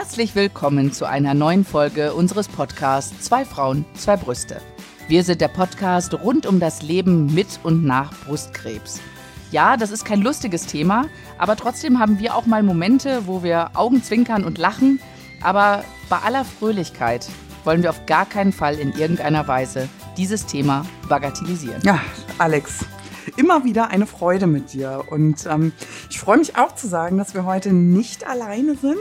Herzlich willkommen zu einer neuen Folge unseres Podcasts Zwei Frauen, zwei Brüste. Wir sind der Podcast rund um das Leben mit und nach Brustkrebs. Ja, das ist kein lustiges Thema, aber trotzdem haben wir auch mal Momente, wo wir Augenzwinkern und lachen. Aber bei aller Fröhlichkeit wollen wir auf gar keinen Fall in irgendeiner Weise dieses Thema bagatellisieren. Ja, Alex, immer wieder eine Freude mit dir. Und ich freue mich auch zu sagen, dass wir heute nicht alleine sind.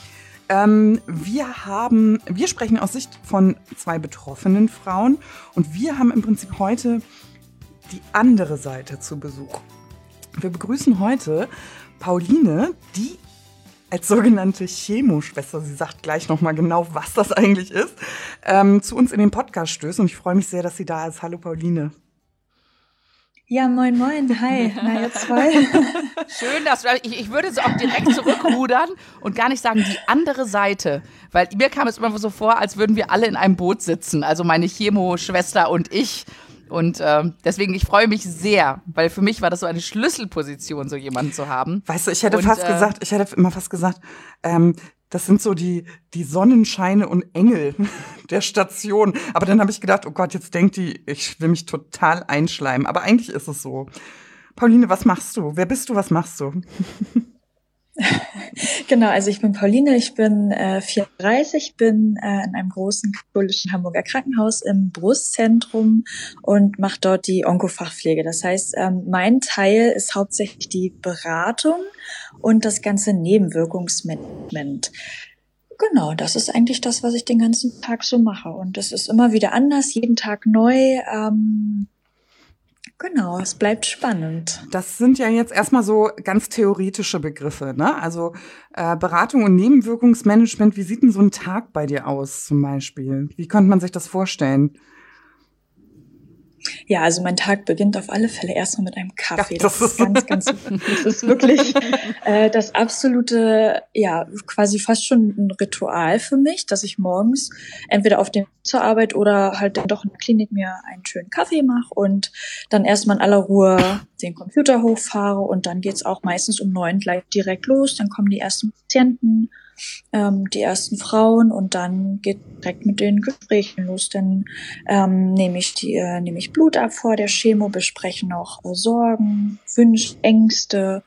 Wir sprechen aus Sicht von zwei betroffenen Frauen und wir haben im Prinzip heute die andere Seite zu Besuch. Wir begrüßen heute Pauline, die als sogenannte Chemoschwester, sie sagt gleich nochmal genau, was das eigentlich ist, zu uns in den Podcast stößt und ich freue mich sehr, dass sie da ist. Hallo Pauline. Ja, moin, moin, hi, na jetzt voll. Schön, dass ich würde es auch direkt zurückrudern und gar nicht sagen, die andere Seite, weil mir kam es immer so vor, als würden wir alle in einem Boot sitzen, also meine Chemo-Schwester und ich. Und deswegen, ich freue mich sehr, weil für mich war das so eine Schlüsselposition, so jemanden zu haben. Weißt du, ich hätte immer fast gesagt, das sind so die Sonnenscheine und Engel der Station. Aber dann habe ich gedacht, oh Gott, jetzt denkt die, ich will mich total einschleimen. Aber eigentlich ist es so. Pauline, was machst du? Wer bist du? Was machst du? Genau, also ich bin Pauline, ich bin 34, bin in einem großen katholischen Hamburger Krankenhaus im Brustzentrum und mache dort die Onkofachpflege. Das heißt, mein Teil ist hauptsächlich die Beratung und das ganze Nebenwirkungsmanagement. Genau, das ist eigentlich das, was ich den ganzen Tag so mache. Und das ist immer wieder anders, jeden Tag neu. Genau, es bleibt spannend. Das sind ja jetzt erstmal so ganz theoretische Begriffe, ne? Also Beratung und Nebenwirkungsmanagement, wie sieht denn so ein Tag bei dir aus zum Beispiel? Wie könnte man sich das vorstellen? Ja, also mein Tag beginnt auf alle Fälle erstmal mit einem Kaffee. Ja, das ist das ist wirklich das absolute, ja, quasi fast schon ein Ritual für mich, dass ich morgens entweder auf dem Weg zur Arbeit oder halt dann doch in der Klinik mir einen schönen Kaffee mache und dann erstmal in aller Ruhe den Computer hochfahre und dann geht's auch meistens um 9 gleich direkt los. Dann kommen die ersten Patienten, die ersten Frauen und dann geht direkt mit den Gesprächen los. Dann nehme ich Blut ab vor der Chemo, bespreche noch Sorgen, Wünsche, Ängste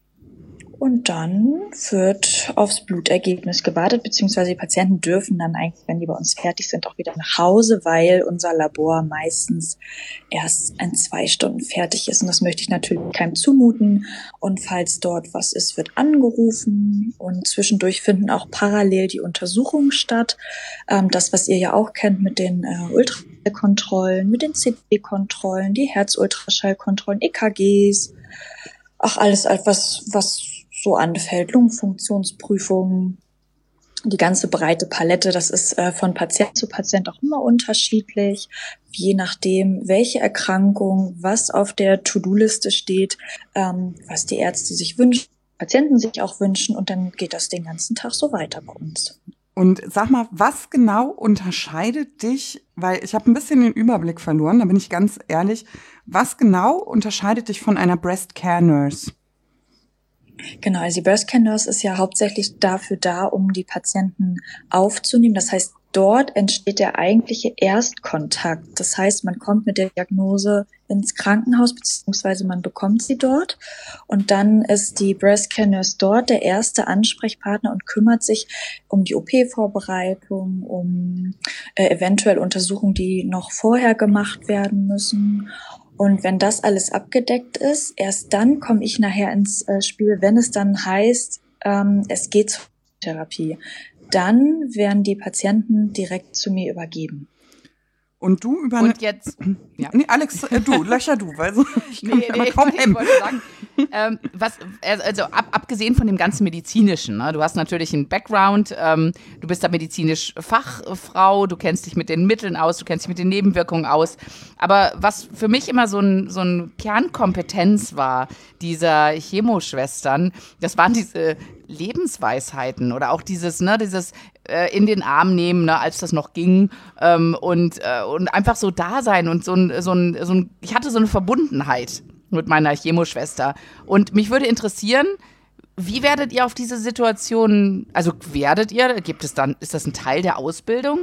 und dann wird aufs Blutergebnis gewartet, beziehungsweise die Patienten dürfen dann eigentlich, wenn die bei uns fertig sind, auch wieder nach Hause, weil unser Labor meistens erst in 2 Stunden fertig ist und das möchte ich natürlich keinem zumuten und falls dort was ist, wird angerufen und zwischendurch finden auch parallel die Untersuchungen statt, das, was ihr ja auch kennt mit den Ultraschallkontrollen, mit den CT-Kontrollen, die Herzultraschallkontrollen, EKGs, auch alles etwas, was so anfällt, Lungenfunktionsprüfungen, die ganze breite Palette, das ist von Patient zu Patient auch immer unterschiedlich, je nachdem, welche Erkrankung, was auf der To-Do-Liste steht, was die Ärzte sich wünschen, Patienten sich auch wünschen und dann geht das den ganzen Tag so weiter bei uns. Und sag mal, was genau unterscheidet dich, weil ich habe ein bisschen den Überblick verloren, da bin ich ganz ehrlich, was genau unterscheidet dich von einer Breast Care Nurse? Genau, also die Breast Care Nurse ist ja hauptsächlich dafür da, um die Patienten aufzunehmen. Das heißt, dort entsteht der eigentliche Erstkontakt. Das heißt, man kommt mit der Diagnose ins Krankenhaus, beziehungsweise man bekommt sie dort. Und dann ist die Breast Care Nurse dort der erste Ansprechpartner und kümmert sich um die OP-Vorbereitung, um eventuell Untersuchungen, die noch vorher gemacht werden müssen. Und wenn das alles abgedeckt ist, erst dann komme ich nachher ins Spiel, wenn es dann heißt, es geht zur Therapie. Dann werden die Patienten direkt zu mir übergeben. Und du Und jetzt, ja. Nee, Alex, löcher du, weil so ich wollte sagen, also abgesehen von dem ganzen Medizinischen, ne, du hast natürlich einen Background, du bist da medizinisch Fachfrau, du kennst dich mit den Mitteln aus, du kennst dich mit den Nebenwirkungen aus, aber was für mich immer so ein Kernkompetenz war, dieser Chemoschwestern, das waren diese Lebensweisheiten oder auch dieses in den Arm nehmen, ne, als das noch ging, und einfach so da sein und ich hatte so eine Verbundenheit mit meiner Chemoschwester. Und mich würde interessieren, wie werdet ihr auf diese Situation, also ist das ein Teil der Ausbildung?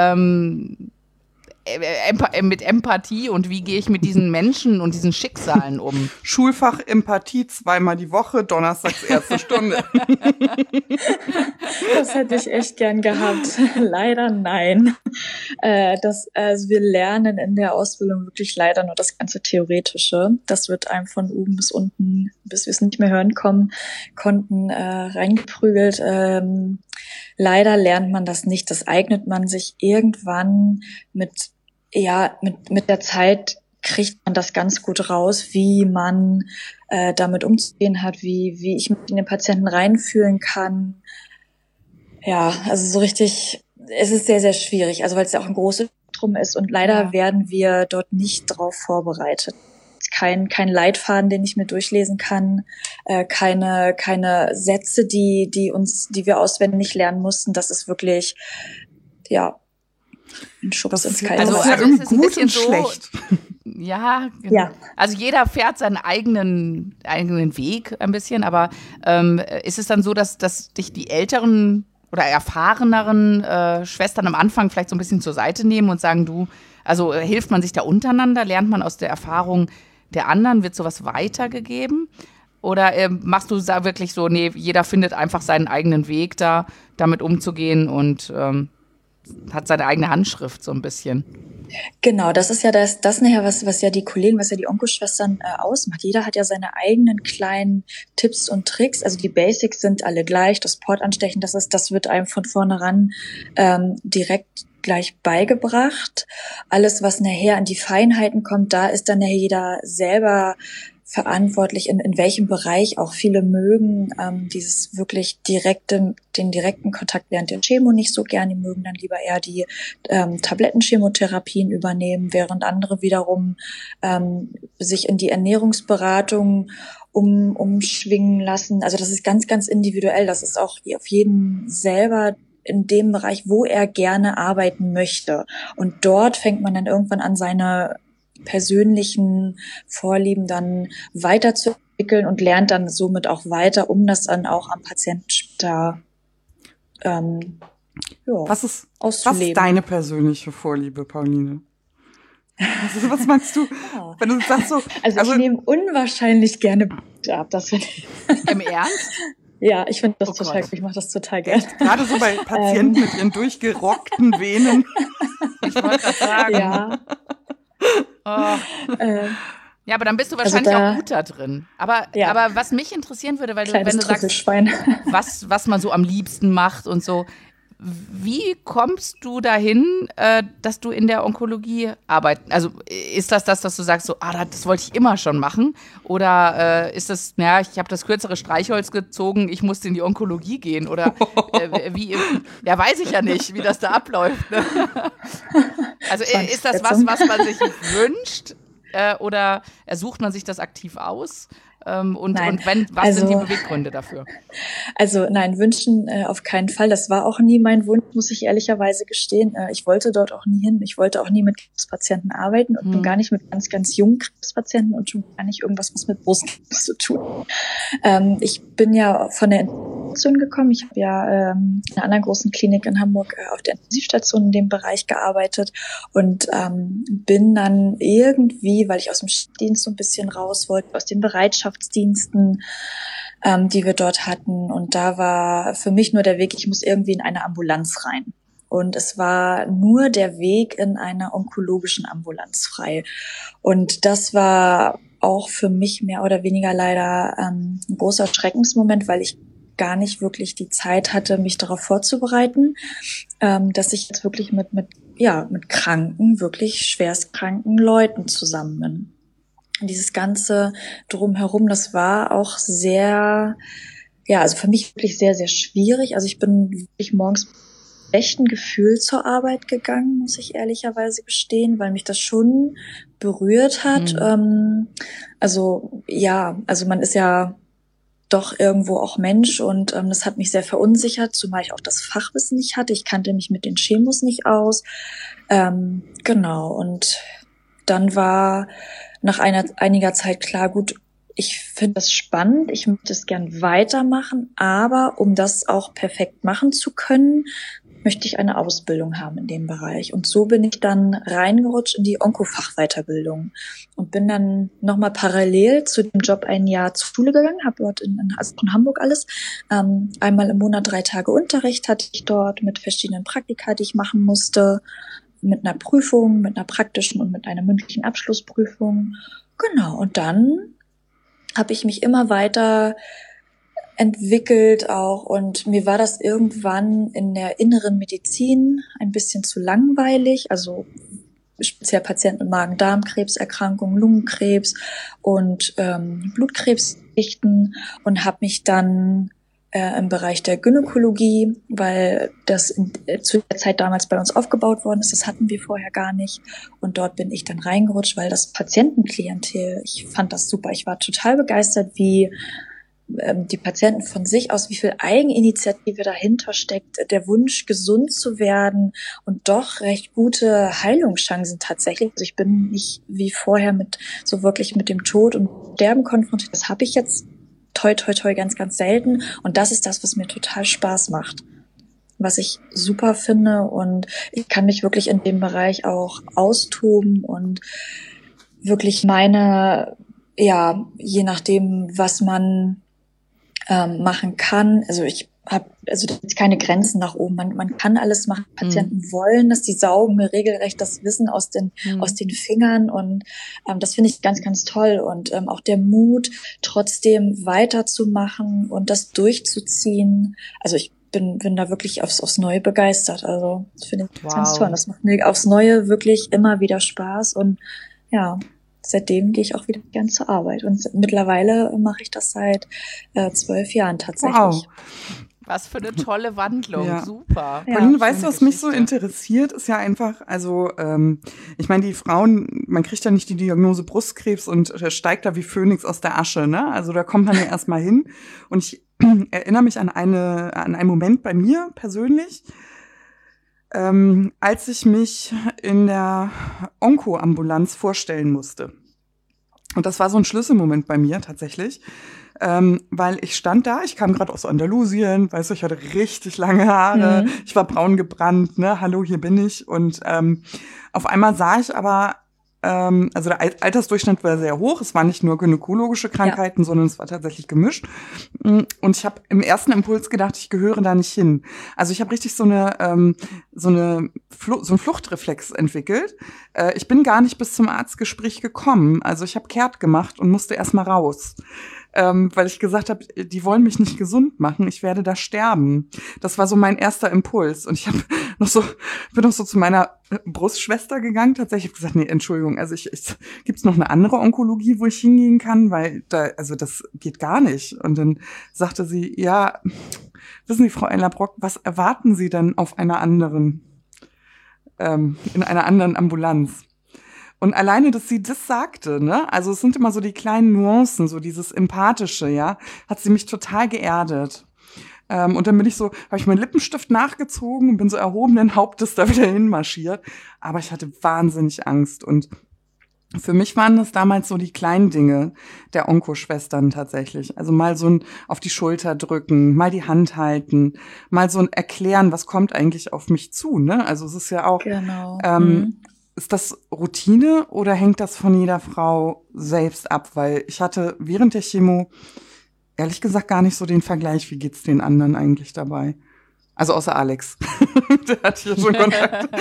Mit Empathie und wie gehe ich mit diesen Menschen und diesen Schicksalen um? Schulfach Empathie 2-mal die Woche, donnerstags erste Stunde. Das hätte ich echt gern gehabt. Leider nein. Also wir lernen in der Ausbildung wirklich leider nur das ganze Theoretische. Das wird einem von oben bis unten, bis wir es nicht mehr hören konnten, reingeprügelt. Leider lernt man das nicht. Das eignet man sich irgendwann mit der Zeit, kriegt man das ganz gut raus, wie man damit umzugehen hat, wie ich mich in den Patienten reinfühlen kann. Ja, also so richtig, es ist sehr, sehr schwierig, also weil es ja auch ein großes Spektrum ist und leider werden wir dort nicht drauf vorbereitet. Kein Leitfaden, den ich mir durchlesen kann, keine Sätze, die wir auswendig lernen mussten. Das ist wirklich, ein Schubs ins Kalte. Also es ist ein bisschen und so, schlecht. Ja, genau. Also jeder fährt seinen eigenen Weg ein bisschen, aber ist es dann so, dass dich die älteren oder erfahreneren Schwestern am Anfang vielleicht so ein bisschen zur Seite nehmen und sagen, also hilft man sich da untereinander, lernt man aus der Erfahrung der anderen, wird sowas weitergegeben? Oder machst du da wirklich so, nee, jeder findet einfach seinen eigenen Weg da, damit umzugehen und hat seine eigene Handschrift so ein bisschen? Genau, das ist ja das nachher, was ja die Kollegen, was ja die Onkoschwestern ausmacht. Jeder hat ja seine eigenen kleinen Tipps und Tricks. Also die Basics sind alle gleich. Das Portanstechen, das wird einem von vornherein direkt gleich beigebracht. Alles, was nachher an die Feinheiten kommt, da ist dann nachher jeder selber verantwortlich, in welchem Bereich auch viele mögen dieses wirklich den direkten Kontakt während der Chemo nicht so gern. Die mögen dann lieber eher die Tablettenchemotherapien übernehmen, während andere wiederum sich in die Ernährungsberatung umschwingen lassen. Also das ist ganz, ganz individuell. Das ist auch auf jeden selber in dem Bereich, wo er gerne arbeiten möchte. Und dort fängt man dann irgendwann an, seine persönlichen Vorlieben dann weiterzuentwickeln und lernt dann somit auch weiter, um das dann auch am Patienten später Was ist auszuleben. deine persönliche Vorliebe, Pauline? Was meinst du, wenn du sagst so? Also ich nehme unwahrscheinlich gerne Blut ab. Das finde ich. Im Ernst? Ja, ich finde das total gut. Ich mache das total gerne. Gerade so bei Patienten mit ihren durchgerockten Venen. Ich wollte gerade sagen. Ja. Ja, aber dann bist du wahrscheinlich auch gut da drin. Aber was mich interessieren würde, wenn du sagst, was man so am liebsten macht und so, wie kommst du dahin, dass du in der Onkologie arbeitest? Also ist das, dass du sagst, so, das wollte ich immer schon machen? Oder ist das, ich habe das kürzere Streichholz gezogen, ich musste in die Onkologie gehen? Oder weiß ich ja nicht, wie das da abläuft. Ne? Also ist das was man sich wünscht? Oder sucht man sich das aktiv aus? Was sind die Beweggründe dafür? Also nein, wünschen auf keinen Fall. Das war auch nie mein Wunsch, muss ich ehrlicherweise gestehen. Ich wollte dort auch nie hin. Ich wollte auch nie mit Krebspatienten arbeiten und schon gar nicht mit ganz, ganz jungen Krebspatienten und schon gar nicht irgendwas, was mit Brustkrebs zu tun. Ich bin ja von der Intensivstation gekommen. Ich habe ja in einer anderen großen Klinik in Hamburg auf der Intensivstation in dem Bereich gearbeitet und bin dann irgendwie, weil ich aus dem Dienst so ein bisschen raus wollte, aus den Bereitschaftsdiensten, die wir dort hatten. Und da war für mich nur der Weg, ich muss irgendwie in eine Ambulanz rein. Und es war nur der Weg in einer onkologischen Ambulanz frei. Und das war auch für mich mehr oder weniger leider ein großer Schreckensmoment, weil ich gar nicht wirklich die Zeit hatte, mich darauf vorzubereiten, dass ich jetzt wirklich mit kranken, wirklich schwerstkranken Leuten zusammen bin. Dieses ganze Drumherum, das war auch sehr, also für mich wirklich sehr, sehr schwierig. Also ich bin wirklich morgens mit schlechten Gefühl zur Arbeit gegangen, muss ich ehrlicherweise gestehen, weil mich das schon berührt hat. Also man ist ja doch irgendwo auch Mensch und das hat mich sehr verunsichert, zumal ich auch das Fachwissen nicht hatte. Ich kannte mich mit den Chemos nicht aus. Genau, und dann war nach einiger Zeit klar, gut, ich finde das spannend, ich möchte es gern weitermachen, aber um das auch perfekt machen zu können, möchte ich eine Ausbildung haben in dem Bereich. Und so bin ich dann reingerutscht in die Onkofachweiterbildung und bin dann nochmal parallel zu dem Job ein Jahr zur Schule gegangen, habe dort also in Hamburg alles, einmal im Monat 3 Tage Unterricht hatte ich dort mit verschiedenen Praktika, die ich machen musste, mit einer Prüfung, mit einer praktischen und mit einer mündlichen Abschlussprüfung. Genau, und dann habe ich mich immer weiter entwickelt auch und mir war das irgendwann in der inneren Medizin ein bisschen zu langweilig, also speziell Patienten mit Magen-Darm-Krebserkrankungen, Lungenkrebs und Blutkrebsgeschichten und habe mich dann im Bereich der Gynäkologie, weil das zu der Zeit damals bei uns aufgebaut worden ist, das hatten wir vorher gar nicht und dort bin ich dann reingerutscht, weil das Patientenklientel, ich fand das super, ich war total begeistert, wie die Patienten von sich aus, wie viel Eigeninitiative dahinter steckt, der Wunsch, gesund zu werden und doch recht gute Heilungschancen tatsächlich. Also ich bin nicht wie vorher so wirklich mit dem Tod und Sterben konfrontiert. Das habe ich jetzt toi, toi, toi ganz, ganz selten. Und das ist das, was mir total Spaß macht, was ich super finde. Und ich kann mich wirklich in dem Bereich auch austoben und wirklich je nachdem, was man machen kann. Also da gibt keine Grenzen nach oben. Man kann alles machen. Patienten wollen das, die saugen mir regelrecht das Wissen aus den Fingern und das finde ich ganz, ganz toll. Und auch der Mut, trotzdem weiterzumachen und das durchzuziehen. Also ich bin da wirklich aufs Neue begeistert. Also das finde ich ganz toll. Das macht mir aufs Neue wirklich immer wieder Spaß und ja, seitdem gehe ich auch wieder gern zur Arbeit. Und mittlerweile mache ich das seit 12 Jahren tatsächlich. Wow. Was für eine tolle Wandlung, ja. Super. Pauline, weißt du, was mich so interessiert, ist ja einfach, also ich meine, die Frauen, man kriegt ja nicht die Diagnose Brustkrebs und steigt da wie Phönix aus der Asche, ne? Also da kommt man ja erstmal hin. Und ich erinnere mich an einen Moment bei mir persönlich, als ich mich in der Onko-Ambulanz vorstellen musste. Und das war so ein Schlüsselmoment bei mir tatsächlich, weil ich stand da, ich kam gerade aus Andalusien, weißt du, ich hatte richtig lange Haare, ich war braun gebrannt, ne, hallo, hier bin ich. Und auf einmal sah ich aber, also der Altersdurchschnitt war sehr hoch, es waren nicht nur gynäkologische Krankheiten, sondern es war tatsächlich gemischt. Und ich habe im ersten Impuls gedacht, ich gehöre da nicht hin. Also ich habe richtig so einen Fluchtreflex entwickelt. Ich bin gar nicht bis zum Arztgespräch gekommen. Also ich habe kehrt gemacht und musste erst mal raus. Weil ich gesagt habe, die wollen mich nicht gesund machen, ich werde da sterben. Das war so mein erster Impuls. Und ich bin noch so zu meiner Brustschwester gegangen, tatsächlich. Ich habe gesagt, nee, Entschuldigung, also gibt's noch eine andere Onkologie, wo ich hingehen kann, weil das geht gar nicht. Und dann sagte sie, ja, wissen Sie, Frau Eiler-Brock, was erwarten Sie denn auf einer anderen, in einer anderen Ambulanz? Und alleine, dass sie das sagte, ne, also es sind immer so die kleinen Nuancen, so dieses Empathische, ja, hat sie mich total geerdet. Und dann habe ich meinen Lippenstift nachgezogen und bin so erhobenen Hauptes da wieder hinmarschiert. Aber ich hatte wahnsinnig Angst. Und für mich waren das damals so die kleinen Dinge der Onkoschwestern tatsächlich. Also mal so ein auf die Schulter drücken, mal die Hand halten, mal so ein Erklären, was kommt eigentlich auf mich zu, ne? Also es ist ja auch, genau. Ist das Routine oder hängt das von jeder Frau selbst ab? Weil ich hatte während der Chemo ehrlich gesagt gar nicht so den Vergleich, wie geht's den anderen eigentlich dabei? Also außer Alex. Der hatte ja schon Kontakt.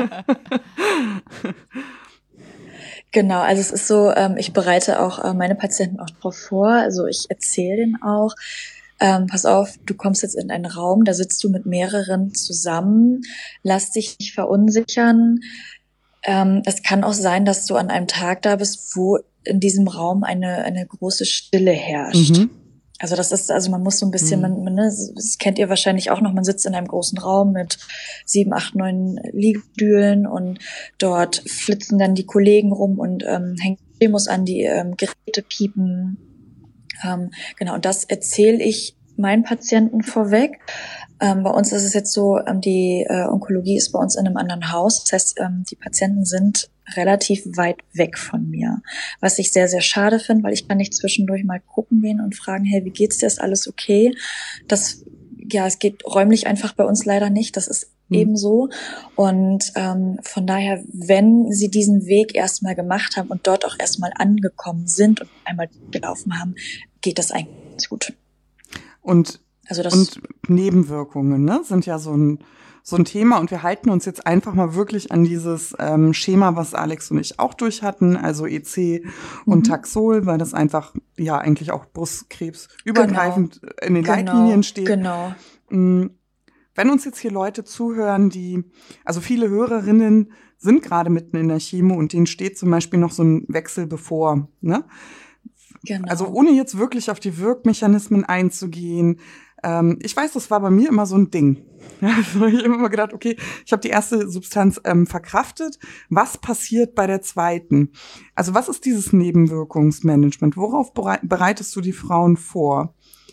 Genau, also es ist so, ich bereite auch meine Patienten auch drauf vor. Also ich erzähle denen auch, pass auf, du kommst jetzt in einen Raum, da sitzt du mit mehreren zusammen, lass dich nicht verunsichern. Es kann auch sein, dass du an einem Tag da bist, wo in diesem Raum eine große Stille herrscht. Also man muss so ein bisschen, das kennt ihr wahrscheinlich auch noch, man sitzt in einem großen Raum mit 7, 8, 9 Liegestühlen und dort flitzen dann die Kollegen rum und hängen Demos an, die Geräte piepen. Genau, und das erzähle ich meinen Patienten vorweg. Bei uns ist es jetzt so, die Onkologie ist bei uns in einem anderen Haus. Das heißt, die Patienten sind relativ weit weg von mir. Was ich sehr, sehr schade finde, weil ich kann nicht zwischendurch mal gucken gehen und fragen, hey, wie geht's dir? Ist alles okay? Es geht räumlich einfach bei uns leider nicht. Das ist ebenso. Und von daher, wenn sie diesen Weg erstmal gemacht haben und dort auch erstmal angekommen sind und einmal gelaufen haben, geht das eigentlich ganz gut. Und Nebenwirkungen, ne, sind ja so ein Thema, und wir halten uns jetzt einfach mal wirklich an dieses Schema, was Alex und ich auch durch hatten, also EC und Taxol, weil das einfach ja eigentlich auch Brustkrebs übergreifend in den Leitlinien steht. Genau. Wenn uns jetzt hier Leute zuhören, also viele Hörerinnen sind gerade mitten in der Chemo und denen steht zum Beispiel noch so ein Wechsel bevor, ne? Genau. Also ohne jetzt wirklich auf die Wirkmechanismen einzugehen. Ich weiß, das war bei mir immer so ein Ding. Also ich habe immer gedacht, okay, ich habe die erste Substanz verkraftet. Was passiert bei der zweiten? Also was ist dieses Nebenwirkungsmanagement? Worauf bereitest du die Frauen vor?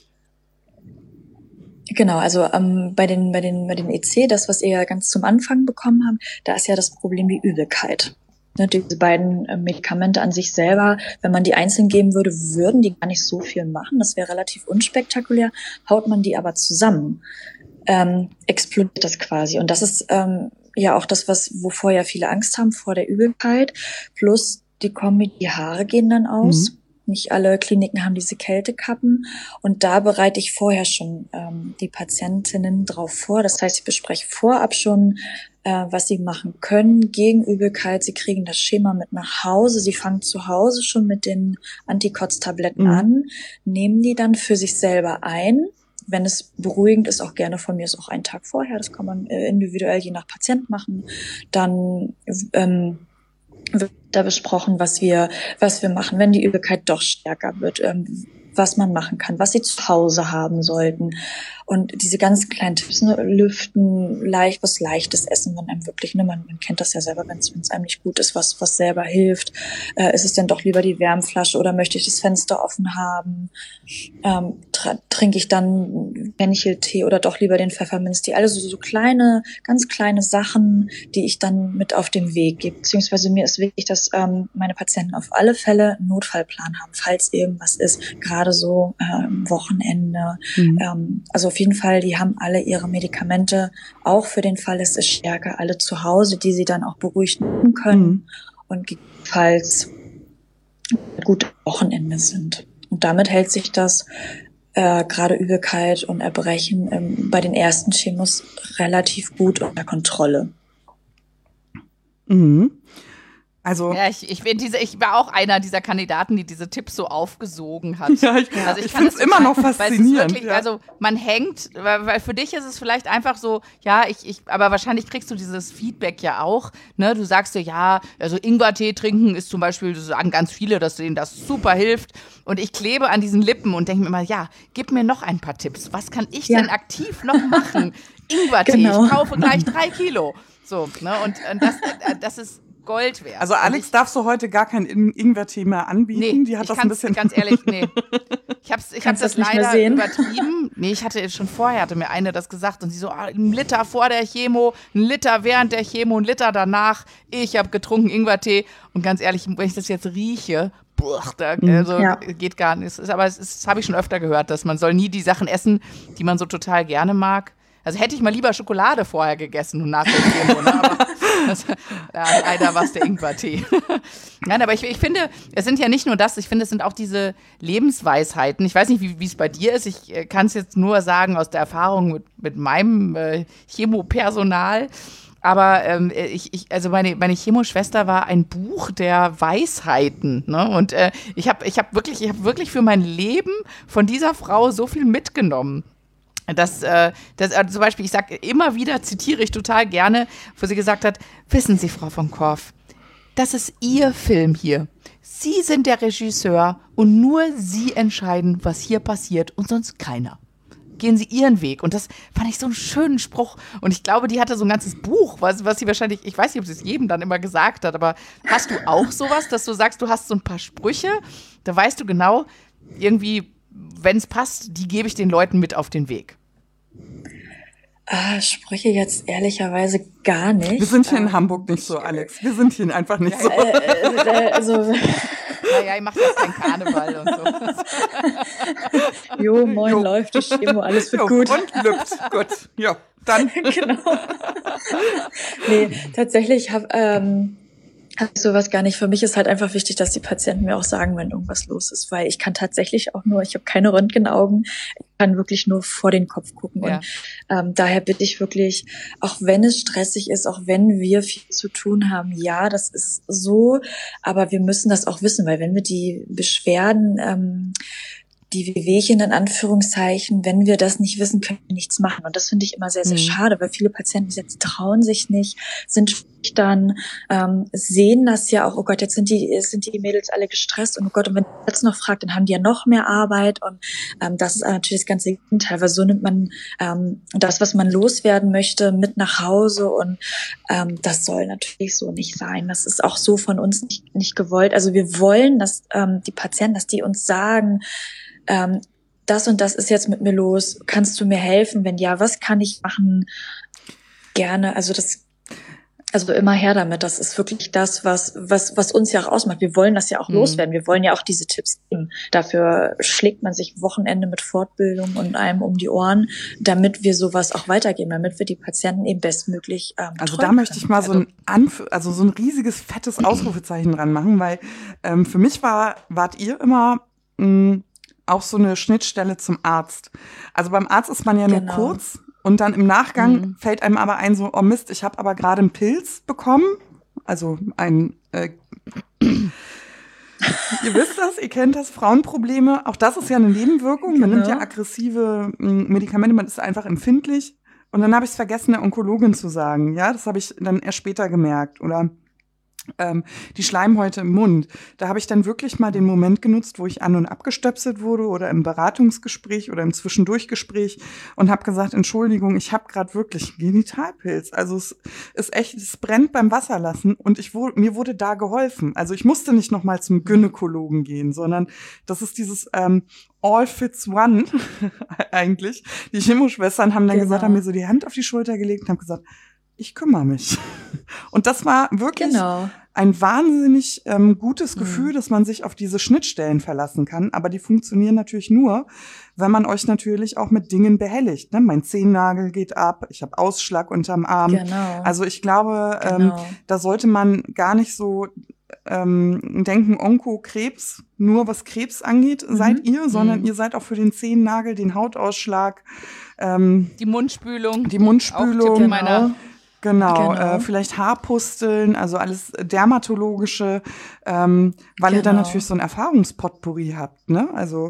Genau, also bei den EC, das, was ihr ja ganz zum Anfang bekommen habt, da ist ja das Problem die Übelkeit. Ne, diese beiden Medikamente an sich selber, wenn man die einzeln geben würde, würden die gar nicht so viel machen. Das wäre relativ unspektakulär. Haut man die aber zusammen, explodiert das quasi. Und das ist ja auch das, wovor ja viele Angst haben, vor der Übelkeit. Plus die Haare gehen dann aus. Nicht alle Kliniken haben diese Kältekappen. Und da bereite ich vorher schon die Patientinnen drauf vor. Das heißt, ich bespreche vorab schon, was sie machen können gegen Übelkeit. Sie kriegen das Schema mit nach Hause. Sie fangen zu Hause schon mit den Antikotztabletten an, nehmen die dann für sich selber ein. Wenn es beruhigend ist, auch gerne von mir ist auch einen Tag vorher. Das kann man individuell je nach Patient machen. Dann wird da besprochen, was wir machen, wenn die Übelkeit doch stärker wird, was man machen kann, was sie zu Hause haben sollten. Und diese ganz kleinen Tipps, ne, lüften, was Leichtes essen, wenn einem wirklich, ne, man kennt das ja selber, wenn es einem nicht gut ist, was selber hilft. Ist es denn doch lieber die Wärmflasche oder möchte ich das Fenster offen haben? Trinke ich dann Fencheltee oder doch lieber den Pfefferminztee? Also so kleine, ganz kleine Sachen, die ich dann mit auf den Weg gebe. Beziehungsweise mir ist wichtig, dass meine Patienten auf alle Fälle einen Notfallplan haben, falls irgendwas ist, gerade so Wochenende. Also auf jeden Fall, die haben alle ihre Medikamente, auch für den Fall, es ist stärker, alle zu Hause, die sie dann auch beruhigt nehmen können und gegebenenfalls gut Wochenende sind. Und damit hält sich das gerade Übelkeit und Erbrechen bei den ersten Chemos relativ gut unter Kontrolle. Also ja, ich war auch einer dieser Kandidaten, die diese Tipps so aufgesogen hat. Ja, ich finde es immer noch faszinierend. Wirklich, also man hängt, weil für dich ist es vielleicht einfach so, ja, aber wahrscheinlich kriegst du dieses Feedback ja auch, ne? Du sagst dir, ja, also Ingwertee trinken ist zum Beispiel, sagen ganz viele, dass denen das super hilft. Und ich klebe an diesen Lippen und denke mir immer, ja, gib mir noch ein paar Tipps. Was kann ich denn aktiv noch machen? Ingwertee, ich kaufe gleich 3 Kilo. So, ne? Und das ist Gold wert. Also Alex darfst du heute gar kein Ingwertee mehr anbieten. Nee, die hat das ein bisschen. Ganz ehrlich, nee. Ich hab das leider übertrieben. Nee, hatte mir eine das gesagt und sie so, 1 Liter vor der Chemo, 1 Liter während der Chemo, 1 Liter danach. Ich habe getrunken Ingwertee und ganz ehrlich, wenn ich das jetzt rieche, geht gar nicht. Das habe ich schon öfter gehört, dass man soll nie die Sachen essen, die man so total gerne mag. Also hätte ich mal lieber Schokolade vorher gegessen und nach der Chemo, ne? Aber leider war es der Ingwertee. Nein, aber ich finde, es sind ja nicht nur das, ich finde, es sind auch diese Lebensweisheiten. Ich weiß nicht, wie es bei dir ist. Ich kann es jetzt nur sagen aus der Erfahrung mit meinem Chemopersonal. Aber also meine Chemoschwester war ein Buch der Weisheiten, ne? Und ich hab wirklich für mein Leben von dieser Frau so viel mitgenommen. Zum Beispiel, ich sage immer wieder, zitiere ich total gerne, wo sie gesagt hat, wissen Sie, Frau von Korff, das ist Ihr Film hier. Sie sind der Regisseur und nur Sie entscheiden, was hier passiert und sonst keiner. Gehen Sie Ihren Weg. Und das fand ich so einen schönen Spruch. Und ich glaube, die hatte so ein ganzes Buch, was sie wahrscheinlich, ich weiß nicht, ob sie es jedem dann immer gesagt hat, aber hast du auch sowas, dass du sagst, du hast so ein paar Sprüche, da weißt du genau, irgendwie, wenn es passt, die gebe ich den Leuten mit auf den Weg? Sprüche jetzt ehrlicherweise gar nicht. Wir sind hier in Hamburg nicht so, Alex. Wir sind hier einfach nicht so. Also Naja, ihr macht jetzt keinen Karneval und so. Jo, moin, läuft die Chemo, alles wird gut. Und lübt. Gut, ja, dann. Genau. Nee, tatsächlich habe ich sowas gar nicht. Für mich ist halt einfach wichtig, dass die Patienten mir auch sagen, wenn irgendwas los ist, weil ich kann tatsächlich auch nur, ich habe keine Röntgenaugen, ich kann wirklich nur vor den Kopf gucken. Ja. Und daher bitte ich wirklich, auch wenn es stressig ist, auch wenn wir viel zu tun haben, ja, das ist so, aber wir müssen das auch wissen, weil wenn wir die Beschwerden, die Wehwehchen in Anführungszeichen, wenn wir das nicht wissen, können wir nichts machen. Und das finde ich immer sehr, sehr schade, weil viele Patienten jetzt trauen sich nicht, sind schüchtern, sehen das ja auch, oh Gott, jetzt sind die Mädels alle gestresst und oh Gott, und wenn man jetzt noch fragt, dann haben die ja noch mehr Arbeit und das ist natürlich das ganze Gegenteil, weil so nimmt man das, was man loswerden möchte, mit nach Hause und das soll natürlich so nicht sein. Das ist auch so von uns nicht gewollt. Also wir wollen, dass die Patienten, dass die uns sagen, das und das ist jetzt mit mir los, kannst du mir helfen? Wenn ja, was kann ich machen? Gerne, also immer her damit. Das ist wirklich das, was uns ja auch ausmacht. Wir wollen das ja auch loswerden. Wir wollen ja auch diese Tipps geben. Dafür schlägt man sich Wochenende mit Fortbildung und einem um die Ohren, damit wir sowas auch weitergeben, damit wir die Patienten eben bestmöglich Also da möchte ich mal so ein riesiges, fettes Ausrufezeichen dran machen, weil für mich wart ihr immer auch so eine Schnittstelle zum Arzt. Also beim Arzt ist man ja nur kurz und dann im Nachgang fällt einem aber ein so, oh Mist, ich habe aber gerade einen Pilz bekommen. Also ihr wisst das, ihr kennt das, Frauenprobleme. Auch das ist ja eine Nebenwirkung. Man nimmt ja aggressive Medikamente, man ist einfach empfindlich. Und dann habe ich es vergessen, der Onkologin zu sagen. Ja, das habe ich dann erst später gemerkt. Oder die Schleimhäute im Mund. Da habe ich dann wirklich mal den Moment genutzt, wo ich an- und abgestöpselt wurde oder im Beratungsgespräch oder im Zwischendurchgespräch und habe gesagt, Entschuldigung, ich habe gerade wirklich einen Genitalpilz. Also es ist echt, es brennt beim Wasserlassen und mir wurde da geholfen. Also ich musste nicht nochmal zum Gynäkologen gehen, sondern das ist dieses All fits one eigentlich. Die Chemoschwestern haben dann gesagt, haben mir so die Hand auf die Schulter gelegt und haben gesagt, ich kümmere mich. Und das war wirklich ein wahnsinnig gutes Gefühl, dass man sich auf diese Schnittstellen verlassen kann. Aber die funktionieren natürlich nur, wenn man euch natürlich auch mit Dingen behelligt. Ne? Mein Zehennagel geht ab, ich habe Ausschlag unterm Arm. Genau. Also ich glaube, da sollte man gar nicht so denken, Onko-Krebs, nur was Krebs angeht, seid ihr, sondern ihr seid auch für den Zehennagel, den Hautausschlag, die Mundspülung. Genau. Vielleicht Haarpusteln, also alles dermatologische, weil ihr dann natürlich so ein Erfahrungspotpourri habt, ne? Also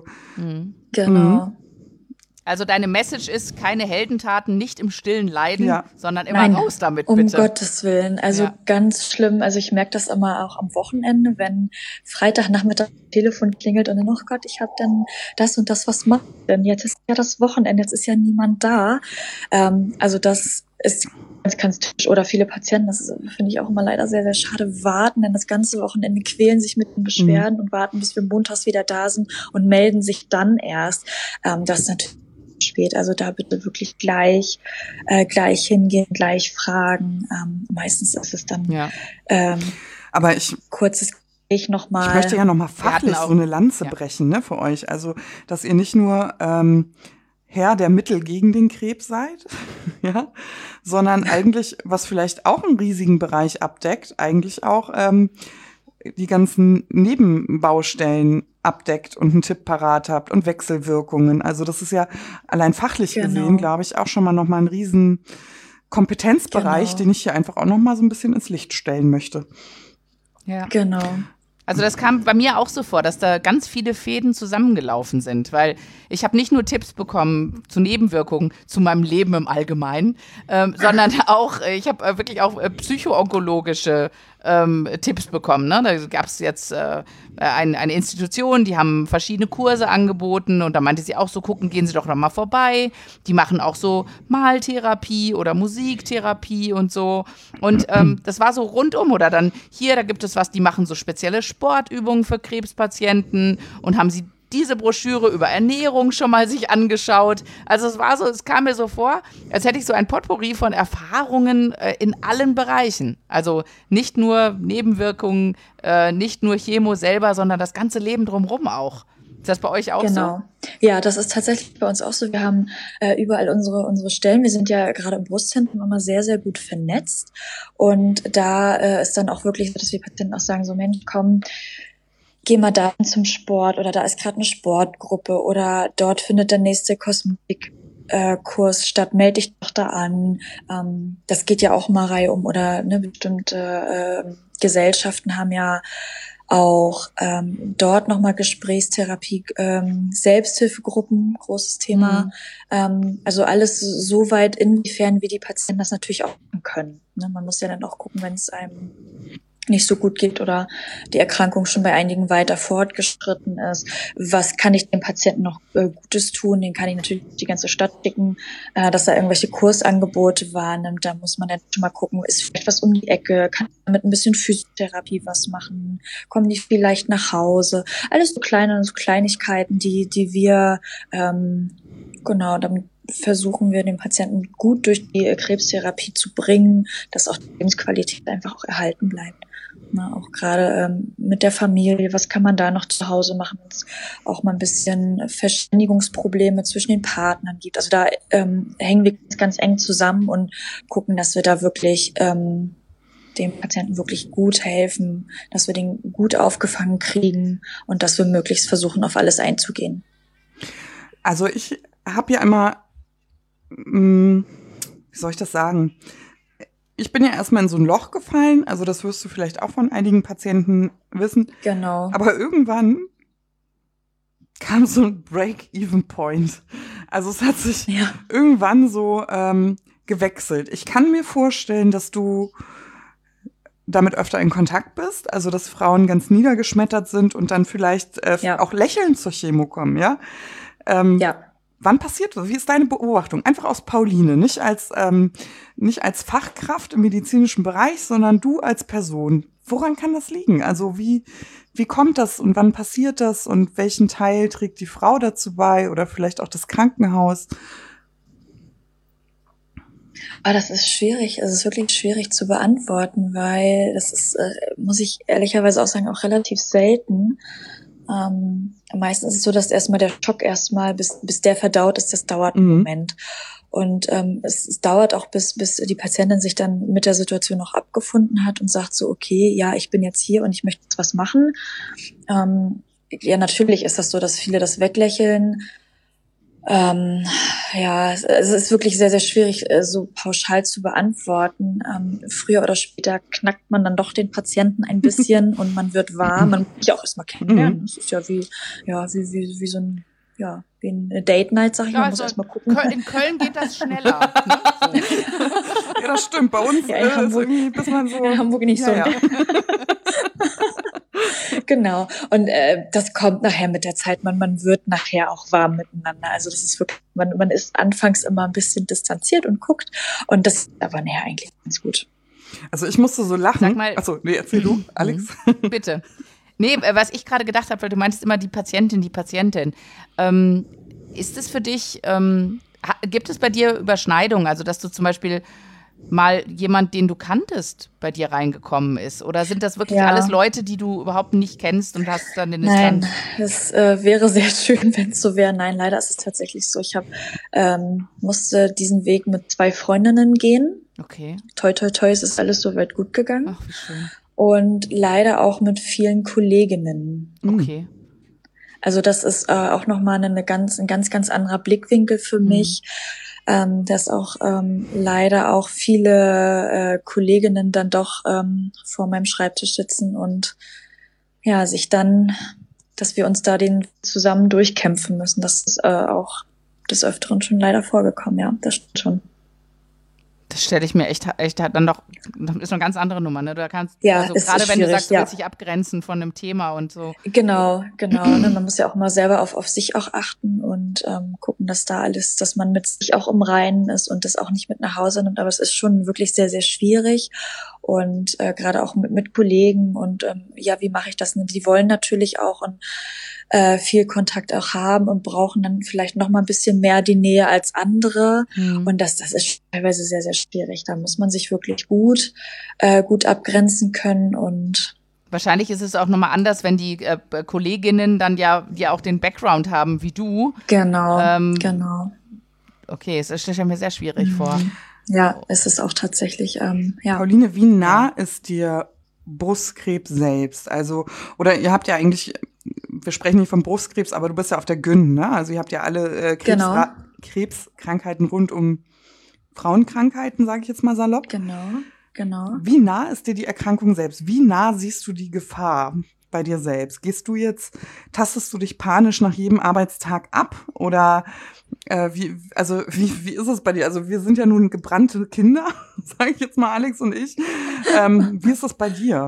Also deine Message ist, keine Heldentaten, nicht im Stillen leiden, sondern immer raus damit, um bitte. Um Gottes Willen. Also ganz schlimm. Also ich merke das immer auch am Wochenende, wenn Freitagnachmittag das Telefon klingelt und dann, oh Gott, ich habe dann das und das, was macht denn? Jetzt ist ja das Wochenende, jetzt ist ja niemand da. Also das ist ganz typisch. Oder viele Patienten, das finde ich auch immer leider sehr, sehr schade, warten dann das ganze Wochenende, quälen sich mit den Beschwerden und warten, bis wir montags wieder da sind und melden sich dann erst. Das ist natürlich spät, also da bitte wirklich gleich hingehen, gleich fragen. Meistens ist es dann aber kurzes Gespräch nochmal. Ich möchte ja nochmal fachlich so eine Lanze brechen, ne, für euch. Also, dass ihr nicht nur Herr der Mittel gegen den Krebs seid, ja, sondern eigentlich, was vielleicht auch einen riesigen Bereich abdeckt, eigentlich auch die ganzen Nebenbaustellen abdeckt und einen Tipp parat habt und Wechselwirkungen. Also das ist ja allein fachlich gesehen, glaube ich, auch schon mal nochmal ein riesen Kompetenzbereich, den ich hier einfach auch nochmal so ein bisschen ins Licht stellen möchte. Ja. Genau. Also das kam bei mir auch so vor, dass da ganz viele Fäden zusammengelaufen sind, weil ich habe nicht nur Tipps bekommen zu Nebenwirkungen, zu meinem Leben im Allgemeinen, sondern auch, ich habe wirklich auch psychoonkologische Tipps bekommen. Ne? Da gab es jetzt eine Institution, die haben verschiedene Kurse angeboten und da meinte sie auch so, gehen Sie doch noch mal vorbei. Die machen auch so Maltherapie oder Musiktherapie und so. Und das war so rundum. Oder dann hier, da gibt es was, die machen so spezielle Sportübungen für Krebspatienten und haben sie diese Broschüre über Ernährung schon mal sich angeschaut. Also es kam mir so vor, als hätte ich so ein Potpourri von Erfahrungen in allen Bereichen. Also nicht nur Nebenwirkungen, nicht nur Chemo selber, sondern das ganze Leben drumherum auch. Ist das bei euch auch so? Genau. Ja, das ist tatsächlich bei uns auch so. Wir haben überall unsere Stellen. Wir sind ja gerade im Brustzentrum immer sehr, sehr gut vernetzt. Und da ist dann auch wirklich so, dass wir Patienten auch sagen, so Mensch, komm, geh mal da zum Sport oder da ist gerade eine Sportgruppe oder dort findet der nächste Kosmetik-Kurs statt, melde dich doch da an. Das geht ja auch mal Reihe um oder ne, bestimmte Gesellschaften haben ja auch dort nochmal Gesprächstherapie, Selbsthilfegruppen, großes Thema. Also alles so weit, inwiefern wir die Patienten das natürlich auch machen können. Ne? Man muss ja dann auch gucken, wenn es einem nicht so gut geht oder die Erkrankung schon bei einigen weiter fortgeschritten ist. Was kann ich dem Patienten noch Gutes tun? Den kann ich natürlich die ganze Stadt schicken, dass er irgendwelche Kursangebote wahrnimmt. Da muss man dann schon mal gucken, ist vielleicht was um die Ecke? Kann man mit ein bisschen Physiotherapie was machen? Kommen die vielleicht nach Hause? Alles so kleine so Kleinigkeiten, die wir genau, damit versuchen wir den Patienten gut durch die Krebstherapie zu bringen, dass auch die Lebensqualität einfach auch erhalten bleibt. Na, auch gerade mit der Familie, was kann man da noch zu Hause machen, wenn es auch mal ein bisschen Verständigungsprobleme zwischen den Partnern gibt. Also da hängen wir ganz eng zusammen und gucken, dass wir da wirklich dem Patienten wirklich gut helfen, dass wir den gut aufgefangen kriegen und dass wir möglichst versuchen, auf alles einzugehen. Also ich habe ja immer, wie soll ich das sagen? Ich bin ja erstmal in so ein Loch gefallen, also das wirst du vielleicht auch von einigen Patienten wissen. Genau. Aber irgendwann kam so ein Break-Even-Point. Also es hat sich irgendwann so gewechselt. Ich kann mir vorstellen, dass du damit öfter in Kontakt bist, also dass Frauen ganz niedergeschmettert sind und dann vielleicht auch lächelnd zur Chemo kommen, ja? Ja. Wann passiert das? Wie ist deine Beobachtung? Einfach aus Pauline, nicht als Fachkraft im medizinischen Bereich, sondern du als Person. Woran kann das liegen? Also wie kommt das und wann passiert das und welchen Teil trägt die Frau dazu bei oder vielleicht auch das Krankenhaus? Das ist schwierig. Es ist wirklich schwierig zu beantworten, weil das ist, muss ich ehrlicherweise auch sagen, auch relativ selten. Meistens ist es so, dass erstmal der Schock bis der verdaut ist, das dauert einen Moment. Und es dauert auch, bis die Patientin sich dann mit der Situation noch abgefunden hat und sagt so, okay, ja, ich bin jetzt hier und ich möchte jetzt was machen. Ja, natürlich ist das so, dass viele das weglächeln. Es ist wirklich sehr, sehr schwierig, so pauschal zu beantworten. Früher oder später knackt man dann doch den Patienten ein bisschen und man wird warm. Man muss ja auch erstmal kennenlernen. Das ist ja wie so ein, wie eine Date Night, sag ich mal. Man muss erstmal gucken. In Köln geht das schneller. Ne? So. Ja, das stimmt. Bei uns in Hamburg, irgendwie, bis man so. In Hamburg nicht so. Ja. Genau. Und das kommt nachher mit der Zeit. Man wird nachher auch warm miteinander. Also das ist wirklich, man ist anfangs immer ein bisschen distanziert und guckt. Und das ist aber nachher eigentlich ganz gut. Also ich musste so lachen. Sag mal, achso, nee, erzähl du, Alex. Bitte. Nee, was ich gerade gedacht habe, weil du meintest immer die Patientin. Ist es für dich, gibt es bei dir Überschneidungen? Also dass du zum Beispiel mal jemand, den du kanntest, bei dir reingekommen ist? Oder sind das wirklich alles Leute, die du überhaupt nicht kennst und hast dann den Nein, es wäre sehr schön, wenn es so wäre. Nein, leider ist es tatsächlich so. Ich musste diesen Weg mit 2 Freundinnen gehen. Okay. Toi, toi, toi, es ist alles soweit gut gegangen. Ach, wie schön. Und leider auch mit vielen Kolleginnen. Okay. Also das ist auch nochmal ein ganz anderer Blickwinkel für mich. Dass auch leider auch viele Kolleginnen dann doch vor meinem Schreibtisch sitzen und ja, sich dann, dass wir uns da den zusammen durchkämpfen müssen. Das ist auch des Öfteren schon leider vorgekommen, ja, das stimmt schon. Das stelle ich mir echt dann doch, das ist eine ganz andere Nummer, ne? Du kannst, also gerade wenn du sagst, du willst dich abgrenzen von einem Thema und so. Genau. Ne? Man muss ja auch immer selber auf sich auch achten und gucken, dass da alles, dass man mit sich auch im Reinen ist und das auch nicht mit nach Hause nimmt. Aber es ist schon wirklich sehr, sehr schwierig. und gerade auch mit Kollegen und ja, wie mache ich das denn? Die wollen natürlich auch viel Kontakt auch haben und brauchen dann vielleicht noch mal ein bisschen mehr die Nähe als andere. Und das ist teilweise sehr, sehr schwierig. Da muss man sich wirklich gut abgrenzen können und wahrscheinlich ist es auch nochmal anders, wenn die Kolleginnen dann ja auch den Background haben wie du. Genau, genau. Okay, es stelle mir sehr schwierig vor. Ja, es ist auch tatsächlich, ja. Pauline, wie nah ist dir Brustkrebs selbst? Also, oder ihr habt ja eigentlich, wir sprechen nicht vom Brustkrebs, aber du bist ja auf der Gyn, ne? Also ihr habt ja alle Krebskrankheiten rund um Frauenkrankheiten, sage ich jetzt mal salopp. Genau. Wie nah ist dir die Erkrankung selbst? Wie nah siehst du die Gefahr bei dir selbst? Tastest du dich panisch nach jedem Arbeitstag ab? Oder wie ist es bei dir? Also wir sind ja nun gebrannte Kinder, sage ich jetzt mal, Alex und ich. Wie ist das bei dir?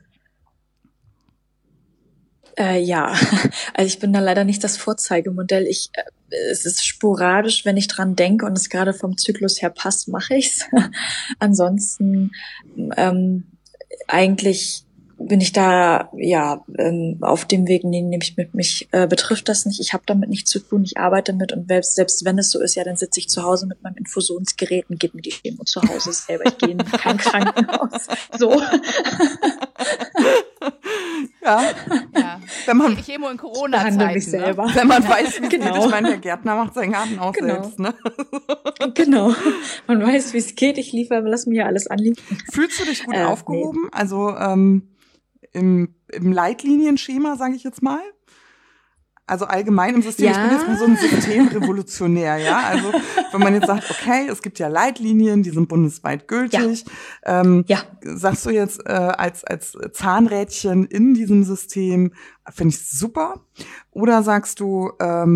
Ja, also ich bin da leider nicht das Vorzeigemodell. Es ist sporadisch, wenn ich dran denke und es gerade vom Zyklus her passt, mache ich's. Ansonsten eigentlich bin ich da auf dem Weg, mich betrifft das nicht. Ich habe damit nichts zu tun. Ich arbeite mit und selbst wenn es so ist, ja, dann sitze ich zu Hause mit meinem Infusionsgerät und gebe mir die Chemo zu Hause selber. Ich gehe in kein Krankenhaus. So. Ja. Wenn man Chemo in Corona-Zeiten, mich selber. Wenn man weiß, wie es geht. Ich meine, der Gärtner macht seinen Garten auch selbst, ne? Genau. Man weiß, wie es geht. Ich lass mir ja alles anliefern. Fühlst du dich gut aufgehoben? Nee. Also im Leitlinienschema, sage ich jetzt mal? Also allgemein im System, Ich bin jetzt mal so ein Systemrevolutionär, ja. Also wenn man jetzt sagt, okay, es gibt ja Leitlinien, die sind bundesweit gültig. Sagst du jetzt als Zahnrädchen in diesem System, finde ich super? Oder sagst du,